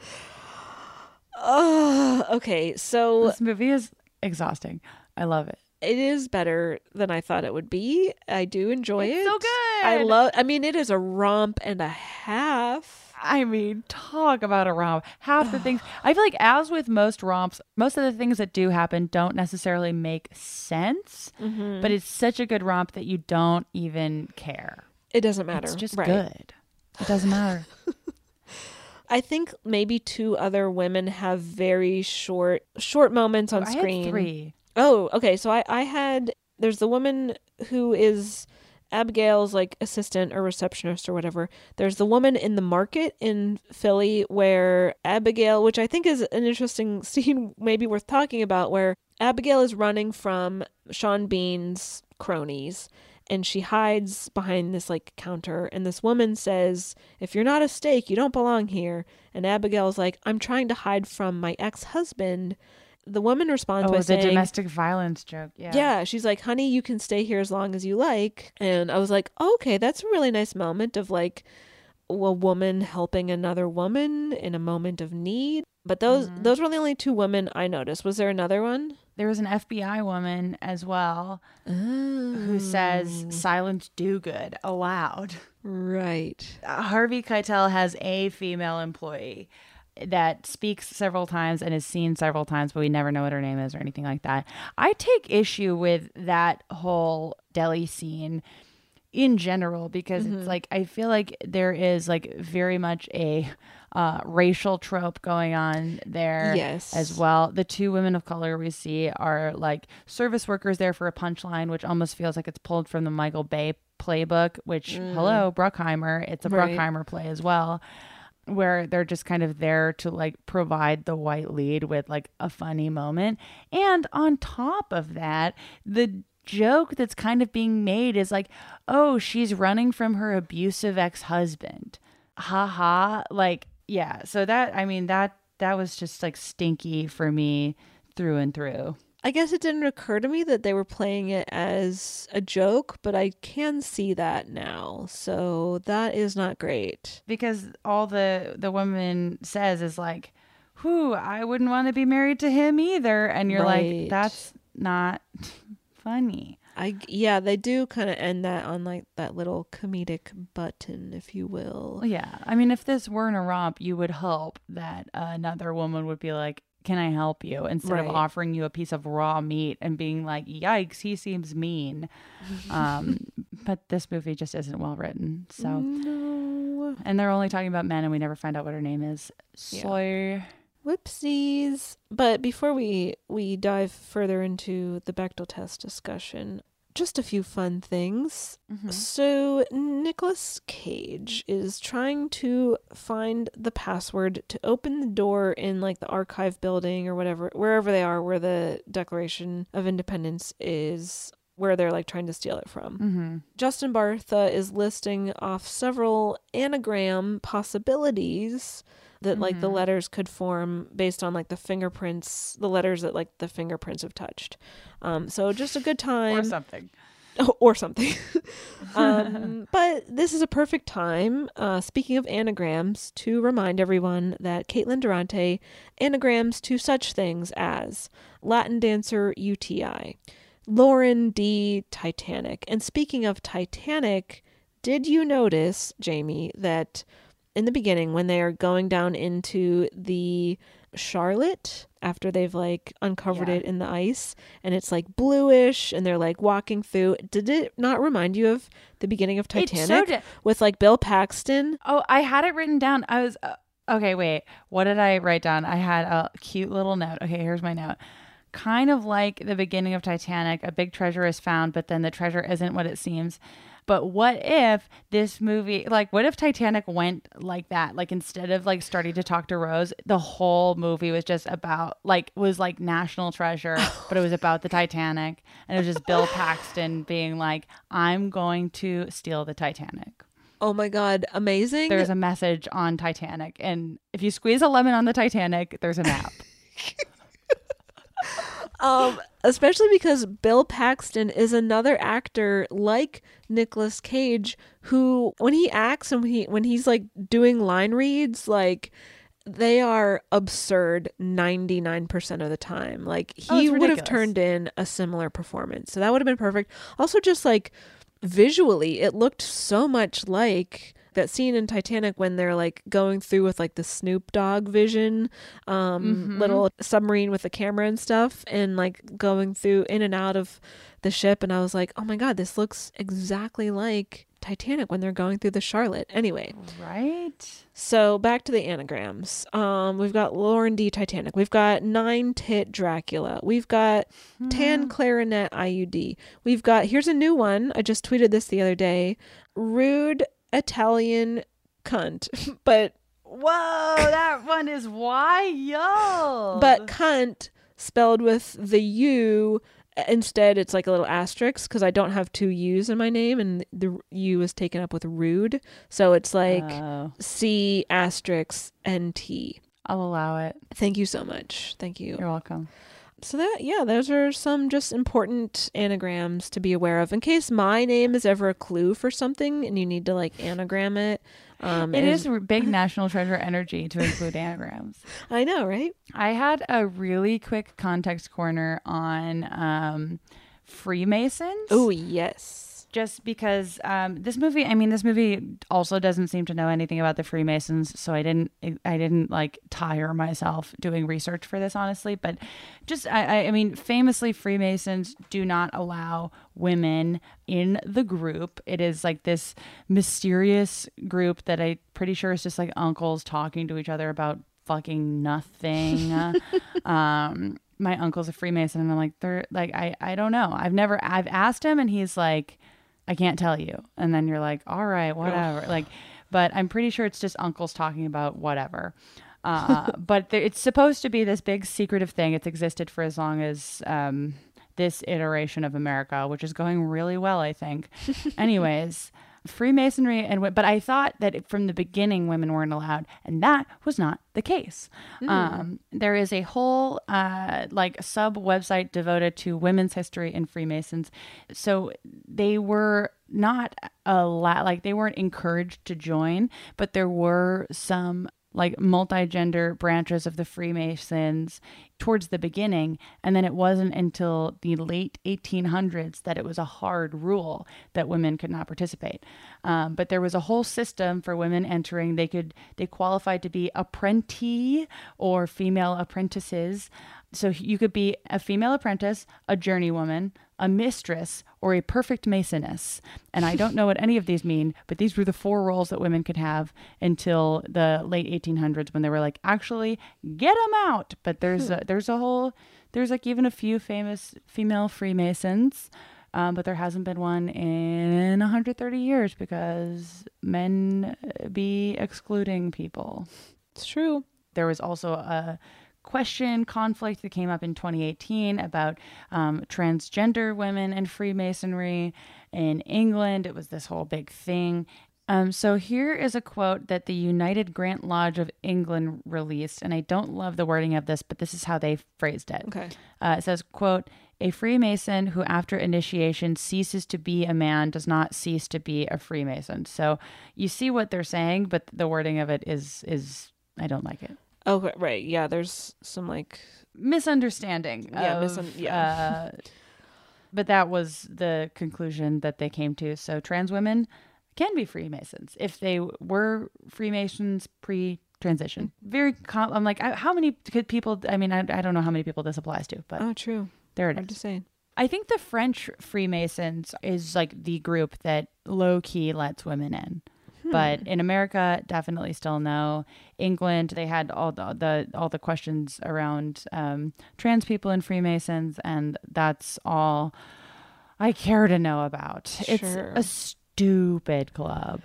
Okay, so this movie is exhausting. I love it. It is better than I thought it would be. I do enjoy it. It's so good. I mean, it is a romp and a half. I mean, talk about a romp. Half the things, I feel like, as with most romps, most of the things that do happen don't necessarily make sense, but it's such a good romp that you don't even care. It doesn't matter. It's just good. It doesn't matter. I think maybe two other women have very short moments on screen. I had 3. Oh, okay. So I had, there's the woman who is Abigail's like assistant or receptionist or whatever. There's the woman in the market in Philly where Abigail, which I think is an interesting scene maybe worth talking about, where Abigail is running from Sean Bean's cronies and she hides behind this like counter, and this woman says, "If you're not a steak, you don't belong here." And Abigail's like, "I'm trying to hide from my ex-husband." The woman responds by saying, the domestic violence joke. Yeah, she's like, "Honey, you can stay here as long as you like." And I was like, okay, that's a really nice moment of like a woman helping another woman in a moment of need. But those were the only two women I noticed. Was there another one? There was an FBI woman as well who says silence do good aloud. Right. Harvey Keitel has a female employee that speaks several times and is seen several times, but we never know what her name is or anything like that. I take issue with that whole deli scene in general because it's like, I feel like there is like very much a racial trope going on there as well. The two women of color we see are like service workers there for a punchline, which almost feels like it's pulled from the Michael Bay playbook, which, hello, Bruckheimer. It's a Bruckheimer play as well, where they're just kind of there to like provide the white lead with like a funny moment. And on top of that, the joke that's kind of being made is like, oh, she's running from her abusive ex-husband. Haha. Like, yeah. So that, I mean, that was just like stinky for me through and through. I guess it didn't occur to me that they were playing it as a joke, but I can see that now. So that is not great. Because all the woman says is like, whew, I wouldn't want to be married to him either. And you're like, that's not funny. Yeah, they do kind of end that on like that little comedic button, if you will. Yeah. I mean, if this weren't a romp, you would hope that another woman would be like, can I help you? Instead of offering you a piece of raw meat and being like, yikes, he seems mean. But this movie just isn't well written. So, no. And they're only talking about men and we never find out what her name is. So, whoopsies. But before we dive further into the Bechdel test discussion, just a few fun things. So Nicolas Cage is trying to find the password to open the door in like the archive building or whatever, wherever they are, where the Declaration of Independence is, where they're like trying to steal it from. Justin Bartha is listing off several anagram possibilities that like the letters could form based on like the fingerprints, the letters that like the fingerprints have touched. So just a good time. Or something. Or something. But this is a perfect time, speaking of anagrams, to remind everyone that Caitlin Durante anagrams to such things as Latin dancer UTI, Lauren D. Titanic. And speaking of Titanic, did you notice, Jamie, that in the beginning when they are going down into the Charlotte after they've like uncovered it in the ice and it's like bluish and they're like walking through, did it not remind you of the beginning of Titanic with like Bill Paxton? Oh, I had it written down. I was okay, wait, what did I write down? I had a cute little note. Okay, here's my note. Kind of like the beginning of Titanic, a big treasure is found, but then the treasure isn't what it seems. But what if this movie, like, what if Titanic went like that? Like, instead of like starting to talk to Rose, the whole movie was just about was like National Treasure, but it was about the Titanic. And it was just Bill Paxton being like, I'm going to steal the Titanic. Oh my God, amazing. There's a message on Titanic. And if you squeeze a lemon on the Titanic, there's a map. Especially because Bill Paxton is another actor like Nicolas Cage who, when he acts and when he's like doing line reads, like they are absurd 99% of the time. Like he would have turned in a similar performance. So that would have been perfect. Also, just like visually, it looked so much like that scene in Titanic when they're like going through with like the Snoop Dogg vision, little submarine with the camera and stuff, and like going through in and out of the ship. And I was like, oh my God, this looks exactly like Titanic when they're going through the Charlotte. Anyway. Right. So back to the anagrams. We've got Lauren D. Titanic. We've got 9-tit Dracula. We've got Tan Clarinet IUD. We've got, here's a new one. I just tweeted this the other day. Rude Italian cunt. But whoa, that one is wild. But cunt spelled with the U. Instead, it's like a little asterisk because I don't have 2 U's in my name, and the U is taken up with rude. So it's like C***NT. I'll allow it. Thank you so much. Thank you. You're welcome. So those are some just important anagrams to be aware of in case my name is ever a clue for something and you need to like anagram it. It is big national treasure energy to include anagrams. I know, right? I had a really quick context corner on Freemasons. Oh, yes. Just because this movie also doesn't seem to know anything about the Freemasons, so I didn't like tire myself doing research for this, honestly. But just I mean, famously, Freemasons do not allow women in the group. It is like this mysterious group that I'm pretty sure is just like uncles talking to each other about fucking nothing. My uncle's a Freemason, and I'm like, they're like, I don't know. I've asked him, and he's like, I can't tell you. And then you're like, all right, whatever. Like, but I'm pretty sure it's just uncles talking about whatever. But it's supposed to be this big secretive thing. It's existed for as long as this iteration of America, which is going really well, I think. Anyways, Freemasonry but I thought that from the beginning women weren't allowed, and that was not the case. There is a whole sub website devoted to women's history in Freemasons. So they were not they weren't encouraged to join, but there were some like multi-gender branches of the Freemasons towards the beginning. And then it wasn't until the late 1800s that it was a hard rule that women could not participate. But there was a whole system for women entering. They qualified to be apprentice or female apprentices. So you could be a female apprentice, a journeywoman, a mistress, or a perfect masoness. And I don't know what any of these mean, but these were the 4 roles that women could have until the late 1800s when they were like, actually, get them out. But there's like even a few famous female Freemasons, but there hasn't been one in 130 years because men be excluding people. It's true. There was also a conflict that came up in 2018 about transgender women and Freemasonry in England. It was this whole big thing. So here is a quote that the United Grant Lodge of England released, and I don't love the wording of this, but this is how they phrased it. Okay. It says, quote, "A Freemason who after initiation ceases to be a man does not cease to be a Freemason." So you see what they're saying, but the wording of it is I don't like it. Okay, right. Yeah, there's some like misunderstanding. Yeah, but that was the conclusion that they came to. So trans women can be Freemasons if they were Freemasons pre-transition. I'm like, how many people? I mean, I don't know how many people this applies to, but true. There it Hard is. to say. I think the French Freemasons is like the group that low key lets women in. But in America, definitely still no. England, they had all the questions around trans people and Freemasons, and that's all I care to know about. Sure. It's a stupid club.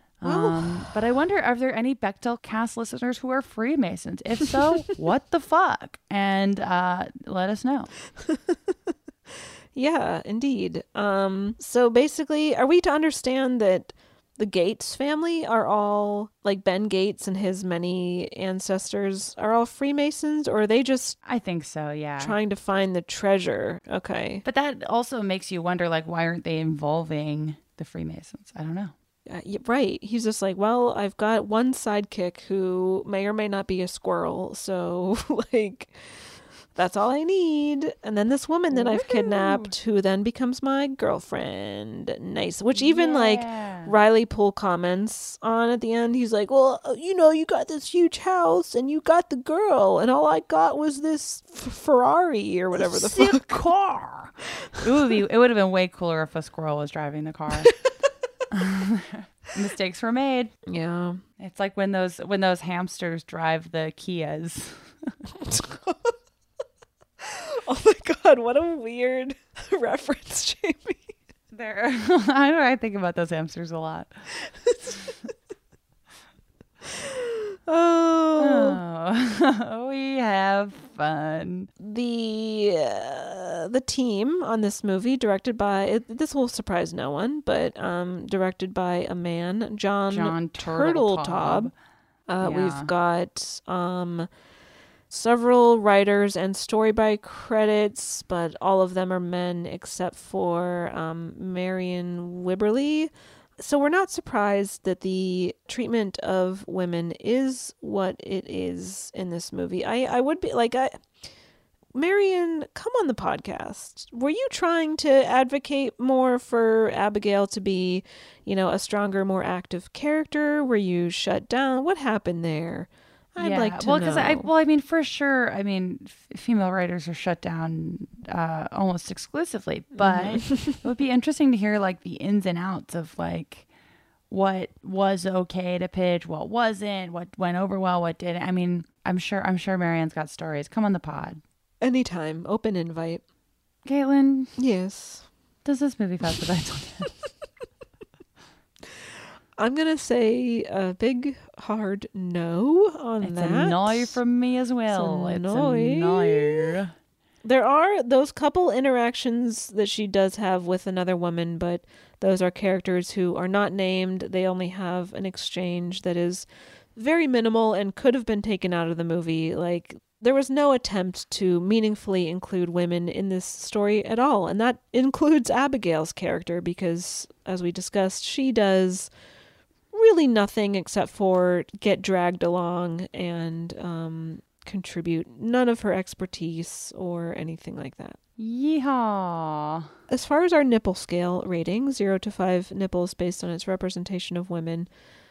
But I wonder, are there any Bechdel cast listeners who are Freemasons? If so, what the fuck? And let us know. Yeah, indeed. So basically, are we to understand that the Gates family are all, like Ben Gates and his many ancestors, are all Freemasons, or are they just... I think so, yeah. Trying to find the treasure. Okay. But that also makes you wonder, like, why aren't they involving the Freemasons? I don't know. Right. He's just like, well, I've got one sidekick who may or may not be a squirrel, so, like... That's all I need. And then this woman that I've kidnapped who then becomes my girlfriend. Nice. Which even like Riley Poole comments on at the end. He's like, well, you got this huge house and you got the girl and all I got was this Ferrari or whatever the fuck. Car. It would have been way cooler if a squirrel was driving the car. Mistakes were made. Yeah. It's like when those hamsters drive the Kias. Oh my God, what a weird reference, Jamie. I think about those hamsters a lot. Oh, we have fun. The team on this movie, directed by, this will surprise no one, but directed by a man, John Turteltaub. We've got several writers and story by credits, but all of them are men except for Marion Wibberley. So we're not surprised that the treatment of women is what it is in this movie. I would be like, Marion, come on the podcast. Were you trying to advocate more for Abigail to be, a stronger, more active character? Were you shut down? What happened there? I'd like to know. For sure. Female writers are shut down almost exclusively, but it would be interesting to hear like the ins and outs of like what was okay to pitch, what wasn't, what went over well, what didn't. I'm sure Marianne's got stories. Come on the pod. Anytime. Open invite. Caitlin. Yes. Does this movie pass the Bechdel test? I'm going to say a big, hard no on that. It's a no from me as well. It's a no. There are those couple interactions that she does have with another woman, but those are characters who are not named. They only have an exchange that is very minimal and could have been taken out of the movie. Like, there was no attempt to meaningfully include women in this story at all. And that includes Abigail's character because, as we discussed, she does really nothing except for get dragged along and contribute none of her expertise or anything like that. Yeehaw. As far as our nipple scale rating, 0 to 5 nipples based on its representation of women,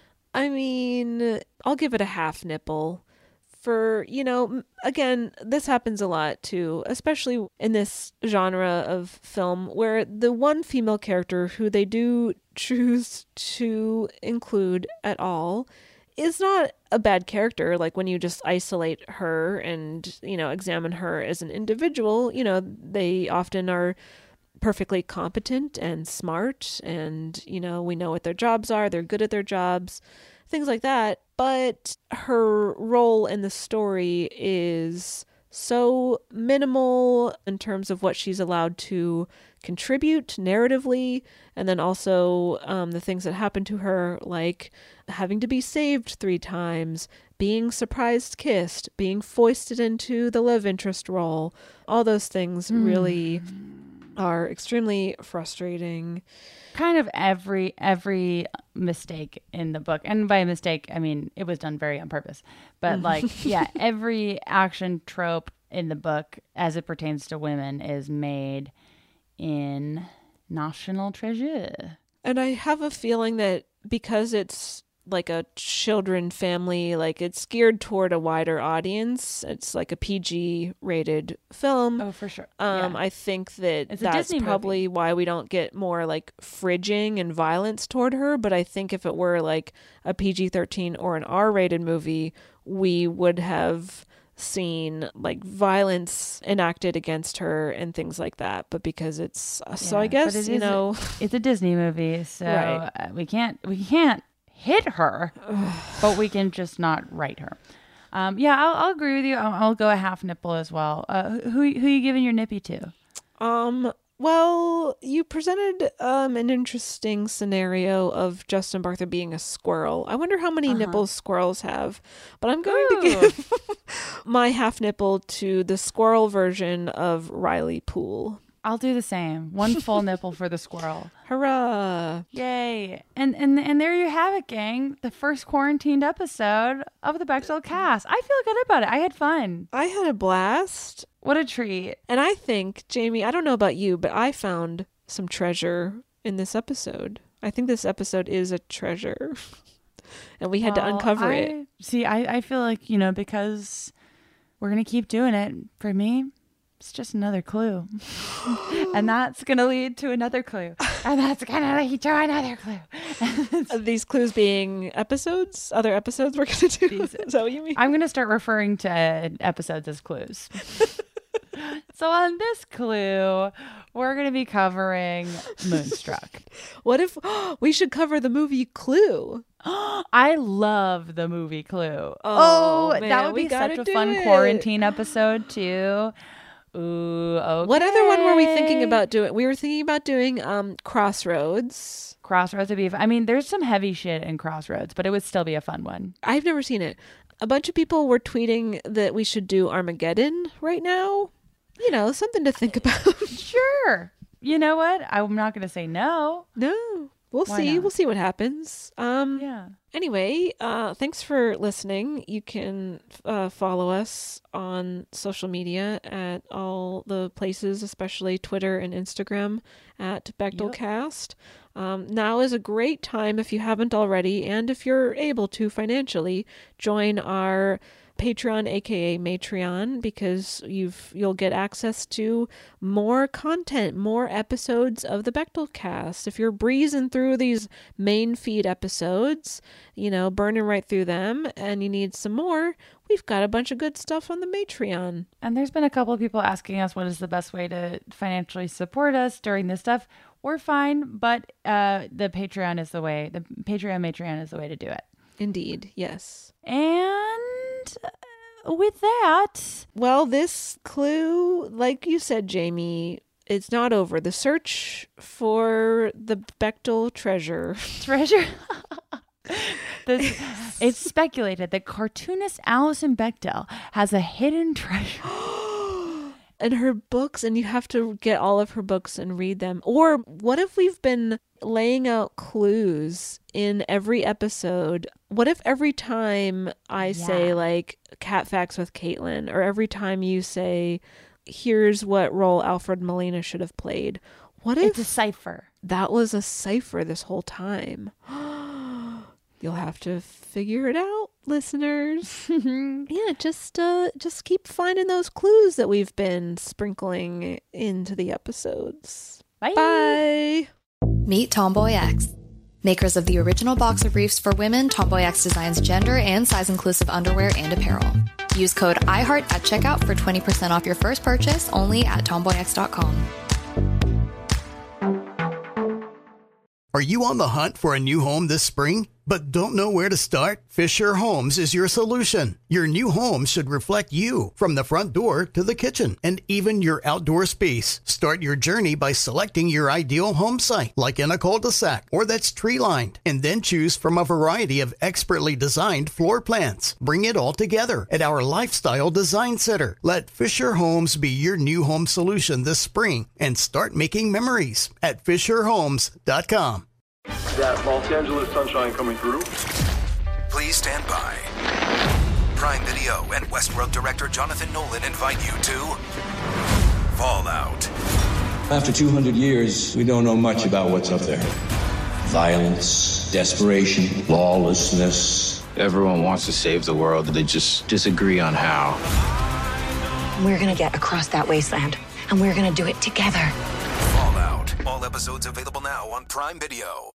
I'll give it a half nipple. For, again, this happens a lot too, especially in this genre of film where the one female character who they do choose to include at all is not a bad character. Like when you just isolate her and, examine her as an individual, they often are perfectly competent and smart and, we know what their jobs are. They're good at their jobs, things like that. But her role in the story is so minimal in terms of what she's allowed to contribute narratively, and then also the things that happen to her, like having to be saved 3 times, being surprise kissed, being foisted into the love interest role. All those things really are extremely frustrating. Kind of every mistake in the book, and by mistake I mean it was done very on purpose, but every action trope in the book as it pertains to women is made in National Treasure. And I have a feeling that because it's like a children family, like it's geared toward a wider audience. It's like a PG rated film. Oh, for sure. I think that's probably why we don't get more like fridging and violence toward her. But I think if it were like a PG-13 or an R-rated movie, we would have seen like violence enacted against her and things like that. But because it's I guess it's a Disney movie, so right. we can't hit her, but we can just not write her. I'll agree with you. I'll go a half nipple as well. Who you giving your nippy to? Well, you presented an interesting scenario of Justin Bartha being a squirrel. I wonder how many nipples squirrels have. But I'm going to give my half nipple to the squirrel version of Riley Poole. I'll do the same. One full nipple for the squirrel. Hurrah! Yay! And there you have it, gang. The first quarantined episode of the Bechdel cast. I feel good about it. I had fun. I had a blast. What a treat. And I think, Jamie, I don't know about you, but I found some treasure in this episode. I think this episode is a treasure. And we had to uncover it. See, I feel like, because we're going to keep doing it. For me, it's just another clue. And that's going to lead to another clue. And that's going to lead to another clue. These clues being episodes, other episodes we're going to do. Is that what you mean? I'm going to start referring to episodes as clues. So on this clue, we're going to be covering Moonstruck. What if we should cover the movie Clue? I love the movie Clue. Man, that would be such a fun quarantine episode too. Ooh, okay. What other one were we thinking about doing? We were thinking about doing Crossroads. Crossroads would be I mean, there's some heavy shit in Crossroads, but it would still be a fun one. I've never seen it. A bunch of people were tweeting that we should do Armageddon right now. You know, something to think about. Sure. You know what? I'm not going to say no. No. We'll see. Not? We'll see what happens. Yeah. Anyway, thanks for listening. You can follow us on social media at all the places, especially Twitter and Instagram at Bechdelcast. Now is a great time, if you haven't already, and if you're able to financially, join our Patreon, aka Matreon, because you'll get access to more content, more episodes of the Bechdelcast. If you're breezing through these main feed episodes, you know, burning right through them, and you need some more, we've got a bunch of good stuff on the Matreon. And there's been a couple of people asking us what is the best way to financially support us during this stuff. We're fine, but the Patreon is the way. The Matreon is the way to do it. Indeed, yes. And with that, well, this clue, like you said, Jamie, it's not over. The search for the Bechdel treasure. It's speculated that cartoonist Alison Bechdel has a hidden treasure. And her books, and you have to get all of her books and read them. Or what if we've been laying out clues in every episode? What if every time I say, like, Cat Facts with Caitlin, or every time you say, here's what role Alfred Molina should have played? What if it's a cipher? That was a cipher this whole time. You'll have to figure it out, listeners. Yeah, just keep finding those clues that we've been sprinkling into the episodes. Bye. Bye. Meet Tomboy X. Makers of the original box of briefs for women, Tomboy X designs gender and size-inclusive underwear and apparel. Use code IHEART at checkout for 20% off your first purchase only at tomboyx.com. Are you on the hunt for a new home this spring, but don't know where to start? Fisher Homes is your solution. Your new home should reflect you, from the front door to the kitchen and even your outdoor space. Start your journey by selecting your ideal home site, like in a cul-de-sac or that's tree-lined, and then choose from a variety of expertly designed floor plans. Bring it all together at our Lifestyle Design Center. Let Fisher Homes be your new home solution this spring and start making memories at FisherHomes.com. That Los Angeles sunshine coming through. Please stand by. Prime Video and Westworld director Jonathan Nolan invite you to Fallout. After 200 years, we don't know much about what's up there. Violence, desperation, lawlessness. Everyone wants to save the world, they just disagree on how. We're gonna get across that wasteland, and we're gonna do it together. Fallout. All episodes available now on Prime Video.